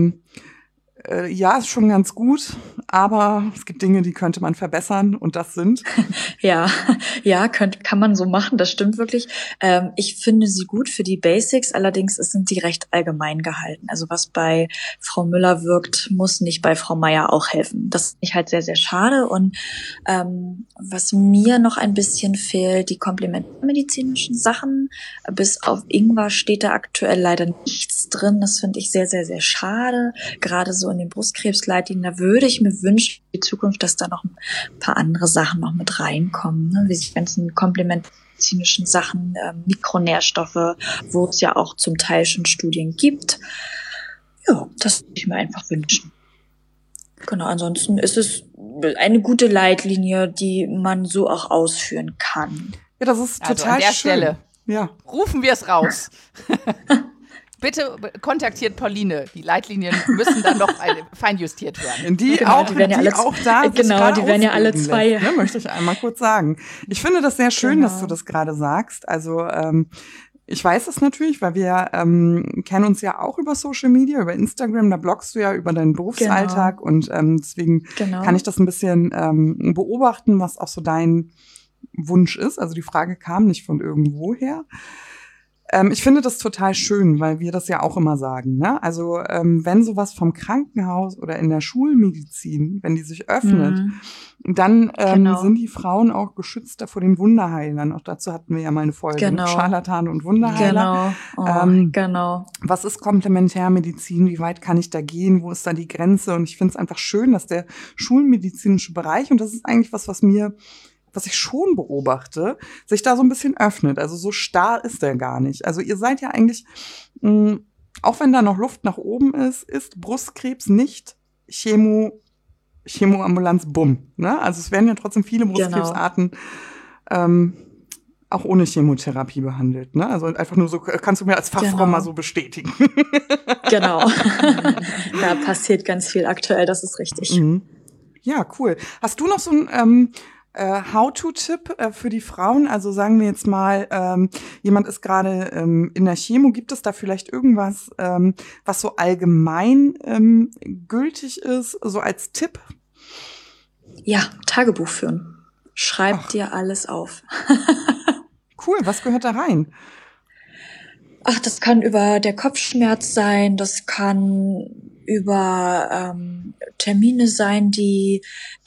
ist schon ganz gut, aber es gibt Dinge, die könnte man verbessern und das sind? Ja, kann man so machen, das stimmt wirklich. Ich finde sie gut für die Basics, allerdings sind sie recht allgemein gehalten. Also was bei Frau Müller wirkt, muss nicht bei Frau Meier auch helfen. Das finde ich halt sehr, sehr schade. Und was mir noch ein bisschen fehlt, die komplementärmedizinischen Sachen. Bis auf Ingwer steht da aktuell leider nichts drin. Das finde ich sehr, sehr, sehr schade. Gerade so in den Brustkrebsleitlinien, da würde ich mir wünschen, in die Zukunft, dass da noch ein paar andere Sachen noch mit reinkommen, ne? Wie die ganzen komplementärmedizinischen Sachen, Mikronährstoffe, wo es ja auch zum Teil schon Studien gibt. Ja, das würde ich mir einfach wünschen. Genau, ansonsten ist es eine gute Leitlinie, die man so auch ausführen kann. Ja, das ist total schön. An der Stelle rufen wir es raus. Bitte kontaktiert Pauline. Die Leitlinien müssen dann noch feinjustiert werden. Die werden ja alle zwei. Lässt, ne, möchte ich einmal kurz sagen. Ich finde das sehr schön, dass du das gerade sagst. Also ich weiß es natürlich, weil wir kennen uns ja auch über Social Media, über Instagram. Da bloggst du ja über deinen Berufsalltag und deswegen kann ich das ein bisschen beobachten, was auch so dein Wunsch ist. Also die Frage kam nicht von irgendwoher. Ich finde das total schön, weil wir das ja auch immer sagen, ne? Also wenn sowas vom Krankenhaus oder in der Schulmedizin, wenn die sich öffnet, dann sind die Frauen auch geschützter vor den Wunderheilern. Auch dazu hatten wir ja mal eine Folge mit Scharlatan und Wunderheiler. Genau. Was ist Komplementärmedizin? Wie weit kann ich da gehen? Wo ist da die Grenze? Und ich finde es einfach schön, dass der schulmedizinische Bereich, und das ist eigentlich was ich schon beobachte, sich da so ein bisschen öffnet. Also so starr ist der gar nicht. Also ihr seid ja eigentlich, auch wenn da noch Luft nach oben ist Brustkrebs nicht Chemoambulanz, bumm. Ne? Also es werden ja trotzdem viele Brustkrebsarten auch ohne Chemotherapie behandelt. Ne? Also einfach nur so, kannst du mir als Fachfrau mal so bestätigen. Genau. Da passiert ganz viel aktuell, das ist richtig. Ja, cool. Hast du noch so ein How-to-Tipp für die Frauen? Also sagen wir jetzt mal, jemand ist gerade in der Chemo. Gibt es da vielleicht irgendwas, was so allgemein gültig ist, so als Tipp? Ja, Tagebuch führen. Schreib dir alles auf. Cool, was gehört da rein? Ach, das kann über der Kopfschmerz sein, das kann über Termine sein, die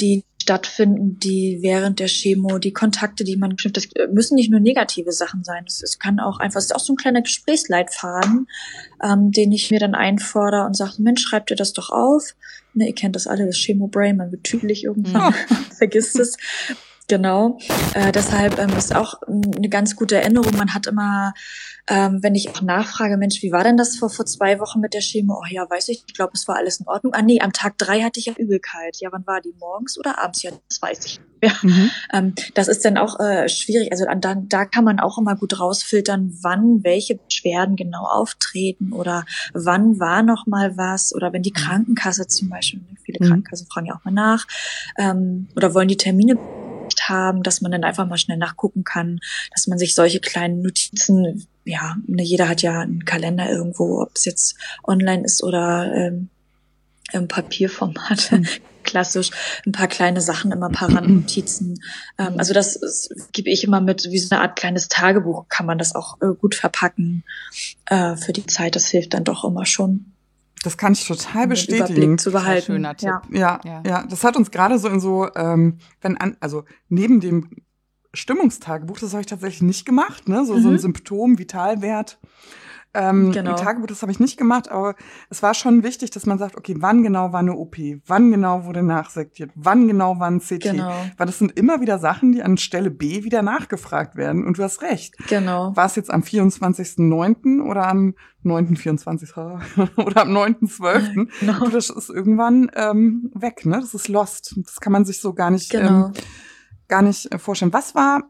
stattfinden, die während der Chemo, die Kontakte, die man knüpft, das müssen nicht nur negative Sachen sein. Es kann auch einfach, es ist auch so ein kleiner Gesprächsleitfaden, den ich mir dann einfordere und sage, Mensch, schreibt ihr das doch auf. Ne, ihr kennt das alle, das Chemo-Brain, man wird tüdelig irgendwann, vergisst es. Genau, deshalb ist auch eine ganz gute Erinnerung. Man hat immer, wenn ich auch nachfrage, Mensch, wie war denn das vor 2 Wochen mit der Chemo? Oh ja, weiß ich glaube, es war alles in Ordnung. Ah nee, am Tag 3 hatte ich ja Übelkeit. Ja, wann war die, morgens oder abends? Ja, das weiß ich nicht mehr. Das ist dann auch schwierig. Also da kann man auch immer gut rausfiltern, wann welche Beschwerden genau auftreten oder wann war noch mal was. Oder wenn die Krankenkasse zum Beispiel, viele Krankenkassen fragen ja auch mal nach, oder wollen die Termine haben, dass man dann einfach mal schnell nachgucken kann, dass man sich solche kleinen Notizen, ja, jeder hat ja einen Kalender irgendwo, ob es jetzt online ist oder im Papierformat, klassisch, ein paar kleine Sachen, immer ein paar Randnotizen. Also das gebe ich immer mit, wie so eine Art kleines Tagebuch kann man das auch gut verpacken für die Zeit. Das hilft dann doch immer schon. Das kann ich total bestätigen. Überblick zu behalten. Schöner Tipp. Ja, das hat uns gerade so in so, also neben dem Stimmungstagebuch, das habe ich tatsächlich nicht gemacht, ne, so ein Symptom, Vitalwert. Ein Tagebuch, das habe ich nicht gemacht, aber es war schon wichtig, dass man sagt, okay, wann genau war eine OP, wann genau wurde nachsektiert, wann genau war ein CT. Genau. Weil das sind immer wieder Sachen, die an Stelle B wieder nachgefragt werden. Und du hast recht. Genau. War es jetzt am 24.09. oder am 9.24. oder am 9.12.? Genau. Das ist irgendwann weg, ne? Das ist lost. Das kann man sich so gar nicht vorstellen. Was war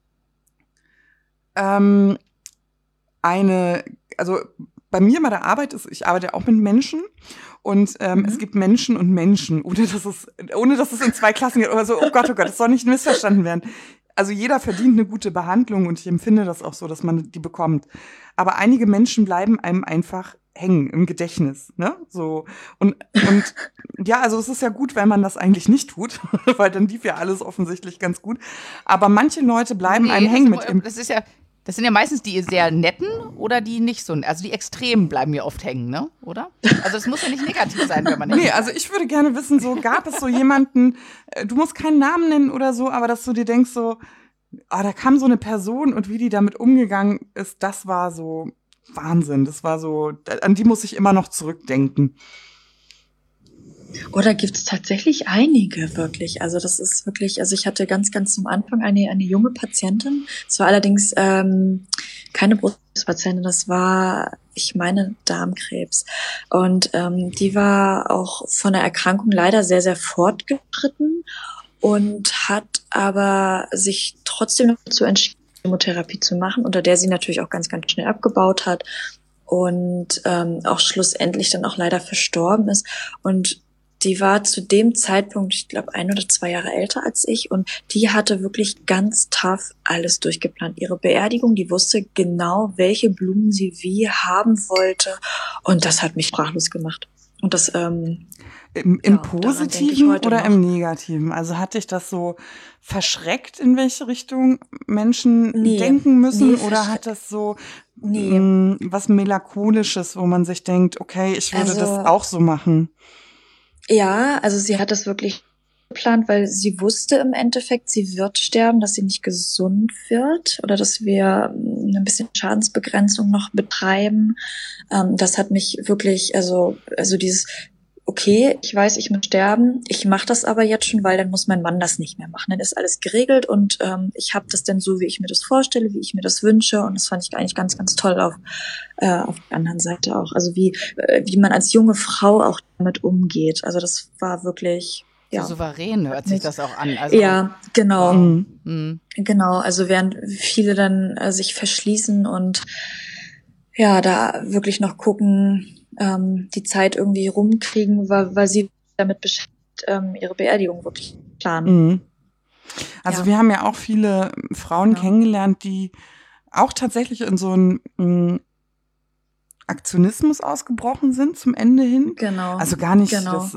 also bei mir bei der Arbeit ich arbeite auch mit Menschen und es gibt Menschen und Menschen, ohne dass es in 2 Klassen geht oder so, oh Gott, das soll nicht missverstanden werden. Also jeder verdient eine gute Behandlung und ich empfinde das auch so, dass man die bekommt. Aber einige Menschen bleiben einem einfach hängen im Gedächtnis, ne? So und ja, also es ist ja gut, wenn man das eigentlich nicht tut, weil dann lief ja alles offensichtlich ganz gut. Aber manche Leute bleiben einem hängen mit dem. Das sind ja meistens die sehr netten oder die nicht so, also die Extremen bleiben ja oft hängen, ne? Oder? Also es muss ja nicht negativ sein, wenn man Nee, also ich würde gerne wissen, so gab es so jemanden, du musst keinen Namen nennen oder so, aber dass du dir denkst so, da kam so eine Person und wie die damit umgegangen ist, das war so Wahnsinn. Das war so, an die muss ich immer noch zurückdenken. Oder gibt es tatsächlich einige wirklich? Also das ist wirklich, also ich hatte ganz zum Anfang eine junge Patientin. Es war allerdings keine Brustkrebspatientin, das war, ich meine, Darmkrebs. Und die war auch von der Erkrankung leider sehr, sehr fortgeschritten und hat aber sich trotzdem dazu entschieden, Chemotherapie zu machen, unter der sie natürlich auch ganz schnell abgebaut hat und auch schlussendlich dann auch leider verstorben ist. Und die war zu dem Zeitpunkt, ich glaube, 1 oder 2 Jahre älter als ich und die hatte wirklich ganz tough alles durchgeplant. Ihre Beerdigung, die wusste genau, welche Blumen sie wie haben wollte und das hat mich sprachlos gemacht. Und das im Positiven oder im Negativen? Also hat dich das so verschreckt, in welche Richtung Menschen denken müssen? Oder hat das so was Melancholisches, wo man sich denkt, okay, ich würde das auch so machen? Ja, also sie hat das wirklich geplant, weil sie wusste im Endeffekt, sie wird sterben, dass sie nicht gesund wird oder dass wir ein bisschen Schadensbegrenzung noch betreiben. Das hat mich wirklich, also dieses, okay, ich weiß, ich muss sterben, ich mache das aber jetzt schon, weil dann muss mein Mann das nicht mehr machen. Dann ist alles geregelt und ich habe das dann so, wie ich mir das vorstelle, wie ich mir das wünsche und das fand ich eigentlich ganz toll auf der anderen Seite auch. Also wie man als junge Frau auch damit umgeht. Also das war wirklich... Ja. So souverän hört sich das auch an. Also, ja, genau. Wow. Genau, also während viele dann sich verschließen und ja, da wirklich noch gucken, die Zeit irgendwie rumkriegen, weil sie damit beschäftigt, ihre Beerdigung wirklich planen. Also wir haben ja auch viele Frauen kennengelernt, die auch tatsächlich in so einen Aktionismus ausgebrochen sind zum Ende hin. Genau. Also gar nicht,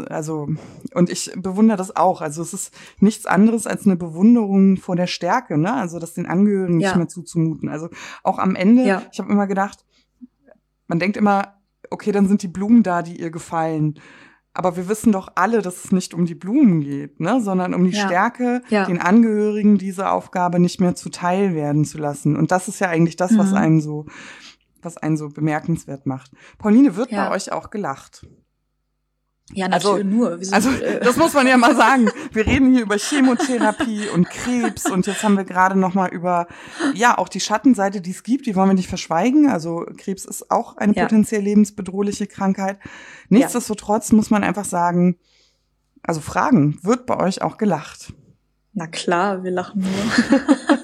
und ich bewundere das auch. Also es ist nichts anderes als eine Bewunderung vor der Stärke, ne? Also das den Angehörigen nicht mehr zuzumuten. Also auch am Ende, ich habe immer gedacht, man denkt immer, okay, dann sind die Blumen da, die ihr gefallen. Aber wir wissen doch alle, dass es nicht um die Blumen geht, ne, sondern um die Stärke, den Angehörigen diese Aufgabe nicht mehr zuteil werden zu lassen. Und das ist ja eigentlich das, was einen so bemerkenswert macht. Pauline, wird bei euch auch gelacht? Ja, natürlich nur. Das muss man ja mal sagen. Wir reden hier über Chemotherapie und Krebs und jetzt haben wir gerade noch mal über, auch die Schattenseite, die es gibt, die wollen wir nicht verschweigen. Also Krebs ist auch eine potenziell lebensbedrohliche Krankheit. Nichtsdestotrotz muss man einfach sagen, also fragen, wird bei euch auch gelacht? Na klar, wir lachen nur.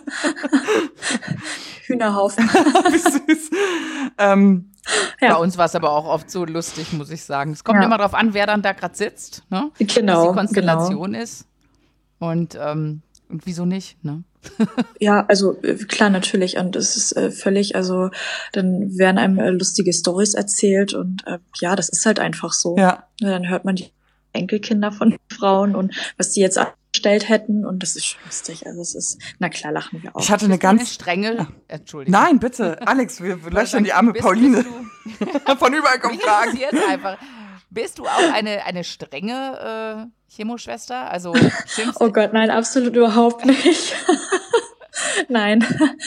Hühnerhaufen. Wie süß. Bei uns war es aber auch oft so lustig, muss ich sagen. Es kommt immer darauf an, wer dann da gerade sitzt, ne? Genau, was die Konstellation ist. Und wieso nicht, ne? Ja, also klar, natürlich. Und es ist völlig, also dann werden einem lustige Storys erzählt und das ist halt einfach so. Ja. Dann hört man die Enkelkinder von Frauen und was die jetzt angestellt hätten und das ist schon lustig. Also es ist, na klar, lachen wir auch. Ich hatte eine ganz strenge, Entschuldigung. Nein, bitte, Alex, wir löchern die arme Pauline. Von überall kommen Fragen. Einfach. Bist du auch eine strenge Chemoschwester? Also oh Gott, nein, absolut überhaupt nicht. Nein.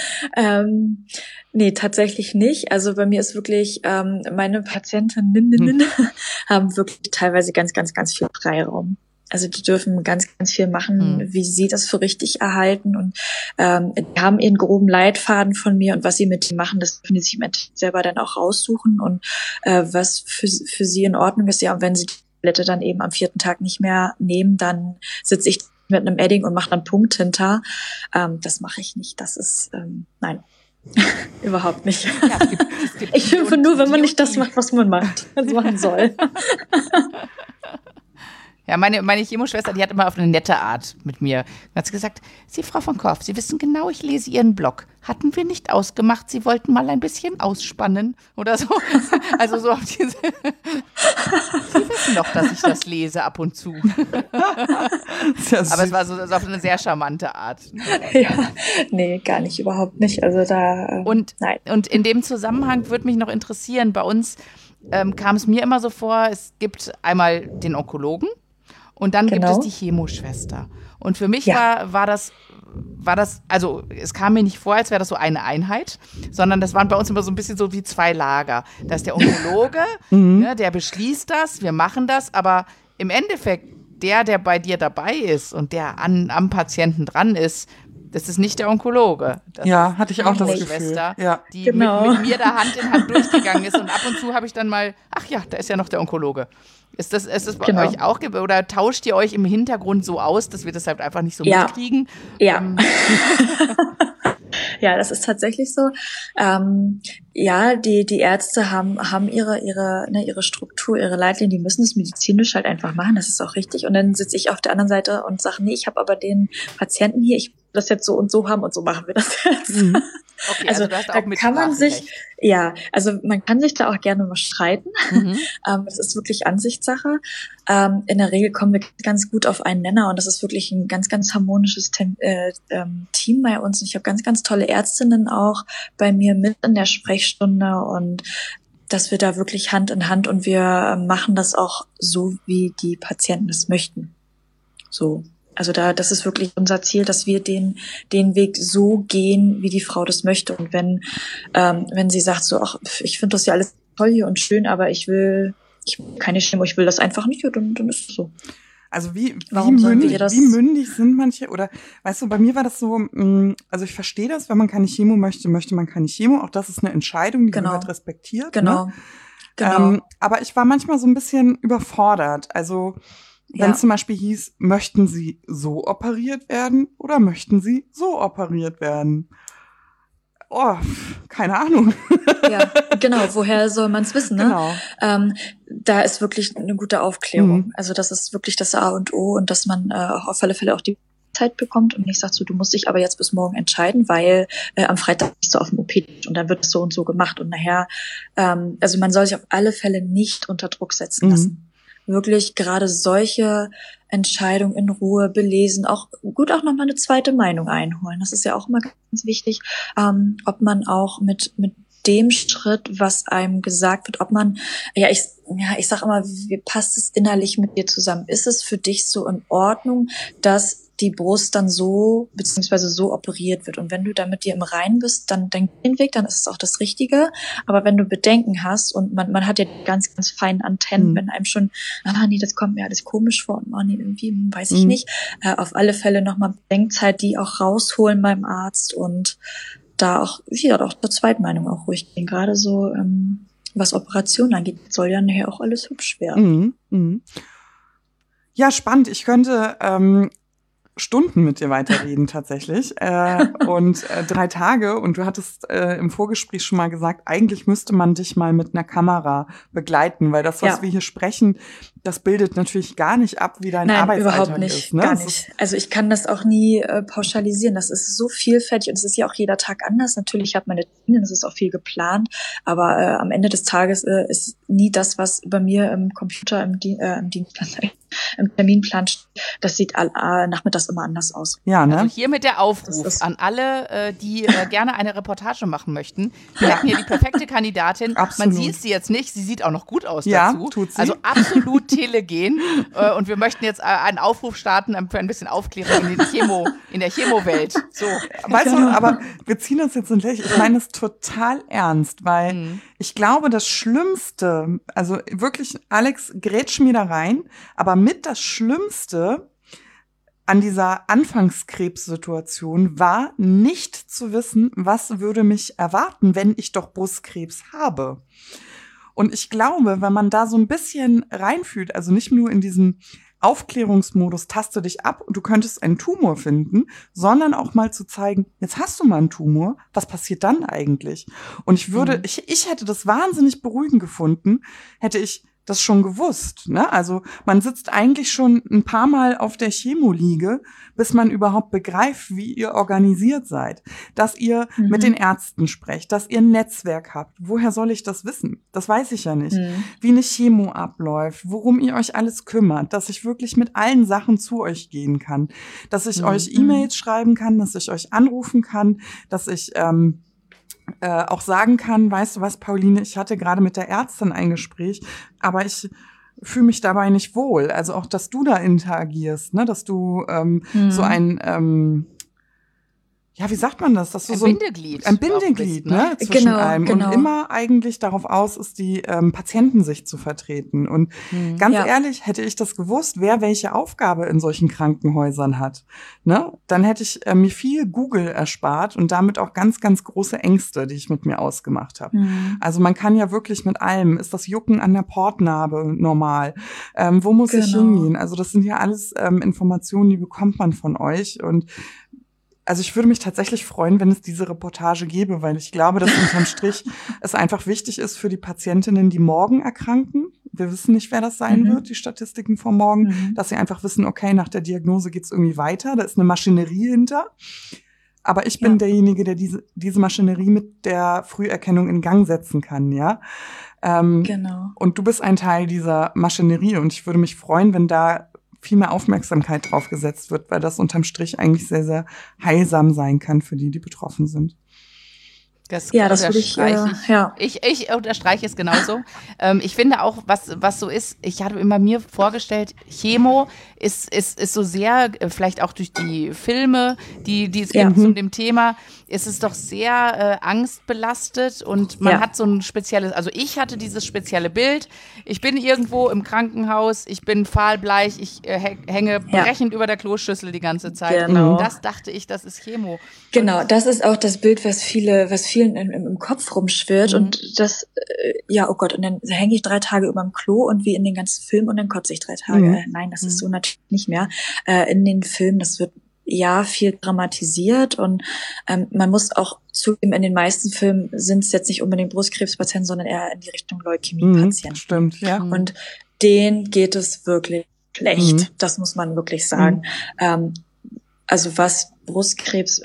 Nee, tatsächlich nicht. Also bei mir ist wirklich, meine Patientinnen haben wirklich teilweise ganz, ganz, ganz viel Freiraum. Also die dürfen ganz, ganz viel machen, wie sie das für richtig erhalten und die haben ihren groben Leitfaden von mir und was sie mit ihm machen, das können sie sich im Endeffekt selber dann auch raussuchen und was für sie in Ordnung ist. Ja, und wenn sie die Tablette dann eben am 4. Tag nicht mehr nehmen, dann sitze ich mit einem Edding und mache dann Punkt hinter. Das mache ich nicht. Das ist, nein. Überhaupt nicht. Ja, es gibt ich schimpfe nur, wenn man nicht das macht, was man machen soll. Ja, meine Chemoschwester, die hat immer auf eine nette Art mit mir. Dann hat sie gesagt, Sie, Frau von Korff, Sie wissen genau, ich lese Ihren Blog. Hatten wir nicht ausgemacht, Sie wollten mal ein bisschen ausspannen oder so. Also so auf diese. Sie wissen doch, dass ich das lese ab und zu. Aber es war so auf eine sehr charmante Art. Ja, nee, gar nicht, überhaupt nicht. Also da, nein. Und in dem Zusammenhang würde mich noch interessieren, bei uns kam es mir immer so vor, es gibt einmal den Onkologen, und dann gibt es die Chemoschwester. Und für mich war das, also es kam mir nicht vor, als wäre das so eine Einheit, sondern das waren bei uns immer so ein bisschen so wie zwei Lager. Da ist der Onkologe, ne, der beschließt das, wir machen das, aber im Endeffekt, der bei dir dabei ist und der am Patienten dran ist, das ist nicht der Onkologe. Das hatte ich auch das Gefühl. Die mit mir da Hand in Hand durchgegangen ist. Und ab und zu habe ich dann mal, ach ja, da ist ja noch der Onkologe. Ist das bei euch auch, oder tauscht ihr euch im Hintergrund so aus, dass wir das halt einfach nicht so mitkriegen? Ja. Ja, das ist tatsächlich so. Die Ärzte haben ihre Struktur, ihre Leitlinien, die müssen es medizinisch halt einfach machen, das ist auch richtig. Und dann sitze ich auf der anderen Seite und sage, nee, ich habe aber den Patienten hier, ich will das jetzt so und so haben und so machen wir das jetzt. Okay, also du hast auch da kann man sich, man kann sich da auch gerne mal streiten. Das ist wirklich Ansichtssache. In der Regel kommen wir ganz gut auf einen Nenner und das ist wirklich ein ganz, ganz harmonisches Team bei uns. Und ich habe ganz, ganz tolle Ärztinnen auch bei mir mit in der Sprechstunde und dass wir da wirklich Hand in Hand und wir machen das auch so, wie die Patienten es möchten. So. Also das ist wirklich unser Ziel, dass wir den Weg so gehen, wie die Frau das möchte. Und wenn sie sagt so, ach, ich finde das ja alles toll hier und schön, aber ich will keine Chemo, ich will das einfach nicht, dann ist es so. Also wie mündig sind manche, oder weißt du, bei mir war das so, also ich verstehe das, wenn man keine Chemo möchte man keine Chemo. Auch das ist eine Entscheidung, die gehört respektiert. Genau. Ne? Genau. Aber ich war manchmal so ein bisschen überfordert. Also wenn es zum Beispiel hieß, möchten Sie so operiert werden oder möchten Sie so operiert werden? Oh, keine Ahnung. Ja, genau. Woher soll man es wissen, ne? Genau. Da ist wirklich eine gute Aufklärung. Also das ist wirklich das A und O und dass man auch auf alle Fälle auch die Zeit bekommt und nicht sagt so, du musst dich aber jetzt bis morgen entscheiden, weil am Freitag bist du auf dem OP-Tisch und dann wird es so und so gemacht und nachher, also man soll sich auf alle Fälle nicht unter Druck setzen lassen. Wirklich gerade solche Entscheidungen in Ruhe belesen, auch nochmal eine zweite Meinung einholen. Das ist ja auch immer ganz wichtig, ob man auch mit dem Schritt, was einem gesagt wird, ob man, ich sag immer, wie passt es innerlich mit dir zusammen? Ist es für dich so in Ordnung, dass die Brust dann so, beziehungsweise so operiert wird? Und wenn du da mit dir im Reinen bist, dann denk den Weg, dann ist es auch das Richtige. Aber wenn du Bedenken hast und man hat ja ganz, ganz feinen Antennen, wenn einem schon, nee, das kommt mir alles komisch vor und nee, irgendwie, weiß ich nicht. Auf alle Fälle nochmal Bedenkzeit, die auch rausholen beim Arzt und da auch, auch zur Zweitmeinung auch ruhig gehen. Gerade so, was Operationen angeht, soll ja nachher auch alles hübsch werden. Ja, spannend. Ich könnte Stunden mit dir weiterreden tatsächlich und 3 Tage, und du hattest im Vorgespräch schon mal gesagt, eigentlich müsste man dich mal mit einer Kamera begleiten, weil das, was wir hier sprechen, das bildet natürlich gar nicht ab, wie dein Arbeitsalltag überhaupt nicht, ist. Ne? Gar nicht. Also ich kann das auch nie pauschalisieren. Das ist so vielfältig und es ist ja auch jeder Tag anders. Natürlich hat man eine Termine, es ist auch viel geplant, aber am Ende des Tages ist nie das, was bei mir im Computer, im Dienstplan, im Terminplan steht. Das sieht nachmittags immer anders aus. Ja, ne? Also hier mit der Aufruf an alle, die gerne eine Reportage machen möchten. Wir hatten hier die perfekte Kandidatin. Absolut. Man sieht sie jetzt nicht, sie sieht auch noch gut aus Ja, dazu. tut sie. Also absolut telegen. Und wir möchten jetzt einen Aufruf starten für ein bisschen Aufklärung in der Chemo-Welt. So. Weißt du, aber wir ziehen das jetzt in Lächeln. Ich meine es total ernst, weil ich glaube, das Schlimmste, also wirklich, Alex, grätsch mir da rein, aber mit das Schlimmste an dieser Anfangskrebssituation war, nicht zu wissen, was würde mich erwarten, wenn ich doch Brustkrebs habe. Und ich glaube, wenn man da so ein bisschen reinfühlt, also nicht nur in diesem Aufklärungsmodus, taste dich ab und du könntest einen Tumor finden, sondern auch mal zu zeigen, jetzt hast du mal einen Tumor, was passiert dann eigentlich? Und ich hätte das wahnsinnig beruhigend gefunden, hätte ich das schon gewusst, ne? Also man sitzt eigentlich schon ein paar Mal auf der Chemoliege, bis man überhaupt begreift, wie ihr organisiert seid, dass ihr mit den Ärzten sprecht, dass ihr ein Netzwerk habt. Woher soll ich das wissen? Das weiß ich ja nicht. Wie eine Chemo abläuft, worum ihr euch alles kümmert, dass ich wirklich mit allen Sachen zu euch gehen kann, dass ich euch E-Mails schreiben kann, dass ich euch anrufen kann, dass ich auch sagen kann, weißt du was, Pauline, ich hatte gerade mit der Ärztin ein Gespräch, aber ich fühle mich dabei nicht wohl. Also auch, dass du da interagierst, ne, dass du so ein wie sagt man das? Dass du so ein Bindeglied, ne, zwischen allem. Genau. Und immer eigentlich darauf aus ist, die Patientensicht zu vertreten. Und ganz ehrlich, hätte ich das gewusst, wer welche Aufgabe in solchen Krankenhäusern hat, ne, dann hätte ich mir viel Google erspart und damit auch ganz, ganz große Ängste, die ich mit mir ausgemacht habe. Also man kann ja wirklich mit allem, ist das Jucken an der Portnarbe normal? Wo muss ich hingehen? Also das sind ja alles Informationen, die bekommt man von euch. Und also ich würde mich tatsächlich freuen, wenn es diese Reportage gäbe, weil ich glaube, dass unterm Strich es einfach wichtig ist für die Patientinnen, die morgen erkranken. Wir wissen nicht, wer das sein wird, die Statistiken von morgen, dass sie einfach wissen, okay, nach der Diagnose geht's irgendwie weiter, da ist eine Maschinerie hinter. Aber ich bin derjenige, der diese Maschinerie mit der Früherkennung in Gang setzen kann, ja. Und du bist ein Teil dieser Maschinerie und ich würde mich freuen, wenn da viel mehr Aufmerksamkeit drauf gesetzt wird, weil das unterm Strich eigentlich sehr, sehr heilsam sein kann für die, die betroffen sind. Das unterstreiche ich. Ich unterstreiche es genauso. Ich finde auch, was so ist, ich hatte immer mir vorgestellt, Chemo ist so sehr, vielleicht auch durch die Filme, die es gibt zu dem Thema, ist es doch sehr angstbelastet und man hat so ein spezielles, also ich hatte dieses spezielle Bild, ich bin irgendwo im Krankenhaus, ich bin fahlbleich, ich hänge brechend über der Kloschüssel die ganze Zeit. Genau. Das dachte ich, das ist Chemo. Genau, das ist auch das Bild, was vielen im Kopf rumschwirrt und das, oh Gott, und dann hänge ich 3 Tage über dem Klo und wie in den ganzen Filmen und dann kotze ich 3 Tage. Nein, das ist so natürlich nicht mehr. In den Filmen, das wird viel dramatisiert und man muss auch zugeben, in den meisten Filmen sind es jetzt nicht unbedingt Brustkrebspatienten, sondern eher in die Richtung Leukämie-Patienten. Stimmt, ja. Und denen geht es wirklich schlecht, das muss man wirklich sagen. Also was Brustkrebs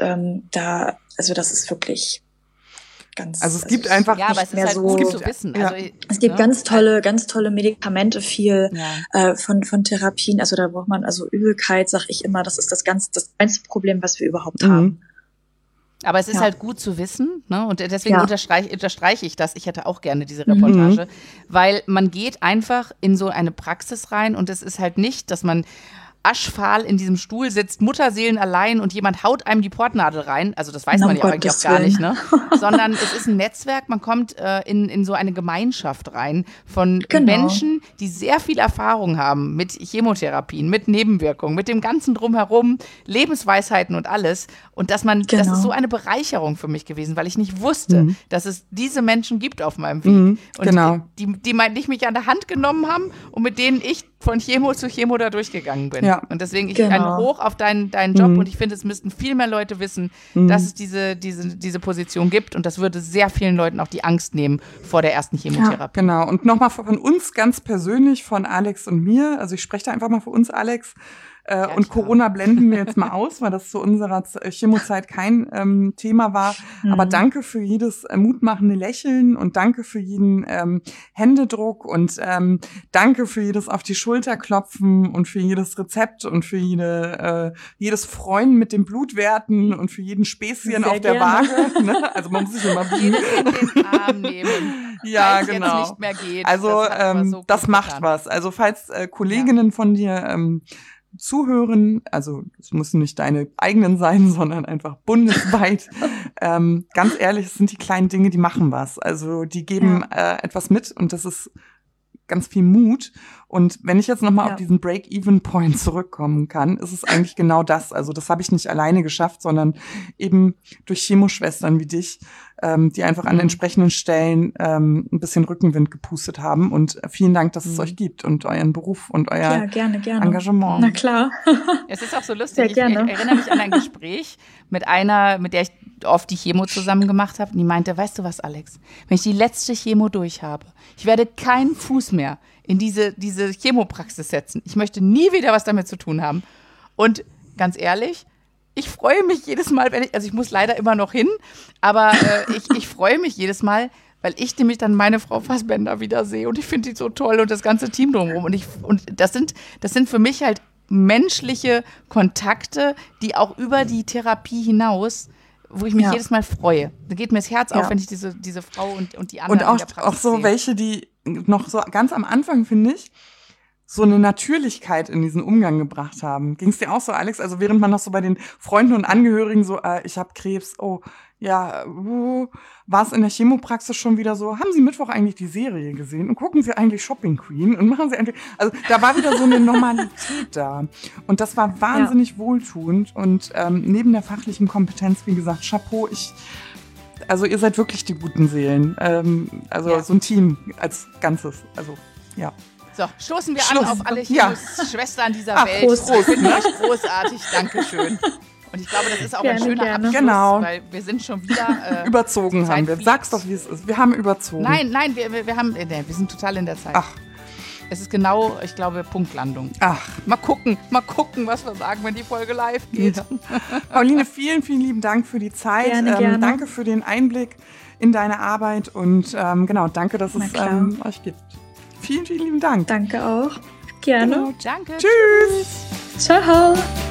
das ist wirklich ganz. Also es gibt einfach aber es ist halt gut zu wissen. Ja. Also, es gibt ganz tolle Medikamente, viel von Therapien. Also da braucht man Übelkeit, sag ich immer. Das ist das kleinste Problem, was wir überhaupt haben. Aber es ist Ja. halt gut zu wissen, ne? Und deswegen Ja. unterstreiche ich das. Ich hätte auch gerne diese Reportage, weil man geht einfach in so eine Praxis rein und es ist halt nicht, dass man aschfahl in diesem Stuhl sitzt, Mutterseelen allein und jemand haut einem die Portnadel rein. Also das weiß Na, man ja um eigentlich auch Gottes gar nicht, Willen. ne? Sondern es ist ein Netzwerk, man kommt in so eine Gemeinschaft rein von Genau. Menschen, die sehr viel Erfahrung haben mit Chemotherapien, mit Nebenwirkungen, mit dem ganzen Drumherum, Lebensweisheiten und alles. Und das Genau. ist so eine Bereicherung für mich gewesen, weil ich nicht wusste, dass es diese Menschen gibt auf meinem Weg. Und genau. die mich an der Hand genommen haben und mit denen ich von Chemo zu Chemo da durchgegangen bin. Ja. Und deswegen Genau. ein Hoch auf deinen Job und ich finde, es müssten viel mehr Leute wissen, dass es diese Position gibt und das würde sehr vielen Leuten auch die Angst nehmen vor der ersten Chemotherapie. Genau. Und nochmal von uns ganz persönlich, von Alex und mir, also ich spreche da einfach mal für uns, Alex, und klar. Corona blenden wir jetzt mal aus, weil das zu unserer Chemozeit kein Thema war. Aber danke für jedes mutmachende Lächeln und danke für jeden Händedruck und danke für jedes auf die Schulter klopfen und für jedes Rezept und für jedes Freuen mit den Blutwerten und für jeden Späßchen Sehr auf der gerne. Waage. Ne? Also man muss sich immer Jedes in den Arm nehmen. Ja, falls genau. jetzt nicht mehr geht. Also hat aber so das gut macht getan. was. Also falls Kolleginnen von dir zuhören, also es müssen nicht deine eigenen sein, sondern einfach bundesweit. Ganz ehrlich, es sind die kleinen Dinge, die machen was. Also die geben etwas mit und das ist ganz viel Mut. Und wenn ich jetzt nochmal auf diesen Break-Even-Point zurückkommen kann, ist es eigentlich genau das. Also das habe ich nicht alleine geschafft, sondern eben durch Chemoschwestern wie dich, die einfach an entsprechenden Stellen ein bisschen Rückenwind gepustet haben. Und vielen Dank, dass es euch gibt und euren Beruf und euer Ja, gerne. Engagement. Na klar. Es ist auch so Sehr lustig. Ich gerne. erinnere mich an ein Gespräch mit einer, mit der ich oft die Chemo zusammen gemacht habe. Und die meinte, weißt du was, Alex? Wenn ich die letzte Chemo durch habe, ich werde keinen Fuß mehr in diese Chemopraxis setzen. Ich möchte nie wieder was damit zu tun haben. Und ganz ehrlich, ich freue mich jedes Mal, also ich muss leider immer noch hin, aber ich freue mich jedes Mal, weil ich nämlich dann meine Frau Fassbender wieder sehe und ich finde die so toll und das ganze Team drumherum. Und das sind für mich halt menschliche Kontakte, die auch über die Therapie hinaus, wo ich mich jedes Mal freue. Da geht mir das Herz auf, wenn ich diese Frau und die anderen Und in der Praxis auch so sehe. welche, die noch so ganz am Anfang, finde ich, so eine Natürlichkeit in diesen Umgang gebracht haben. Ging es dir auch so, Alex? Also während man noch so bei den Freunden und Angehörigen so, ich habe Krebs, oh, ja, war es in der Chemopraxis schon wieder so, haben Sie Mittwoch eigentlich die Serie gesehen und gucken Sie eigentlich Shopping Queen und machen Sie eigentlich, also da war wieder so eine Normalität da und das war wahnsinnig wohltuend und neben der fachlichen Kompetenz, wie gesagt, Chapeau, also ihr seid wirklich die guten Seelen, so ein Team als Ganzes, also ja. So, stoßen wir Schluss. an auf alle Ja. Schwestern dieser Ach, Welt. Prost. Ich finde euch großartig. Dankeschön. Und ich glaube, das ist auch ein Gerne, schöner gerne. Abschluss, Genau. weil wir sind schon wieder Überzogen die Zeit haben wir. fliegt. Sag's doch, wie es ist. Wir haben überzogen. Nein, wir sind total in der Zeit. Ach. Es ist genau, ich glaube, Punktlandung. Ach. Mal gucken, was wir sagen, wenn die Folge live geht. Ja. Pauline, vielen, vielen lieben Dank für die Zeit. Gerne. Danke für den Einblick in deine Arbeit und danke, dass Na es klar. euch gibt. Vielen, vielen lieben Dank. Danke auch. Gerne. Genau. Danke. Tschüss. Ciao.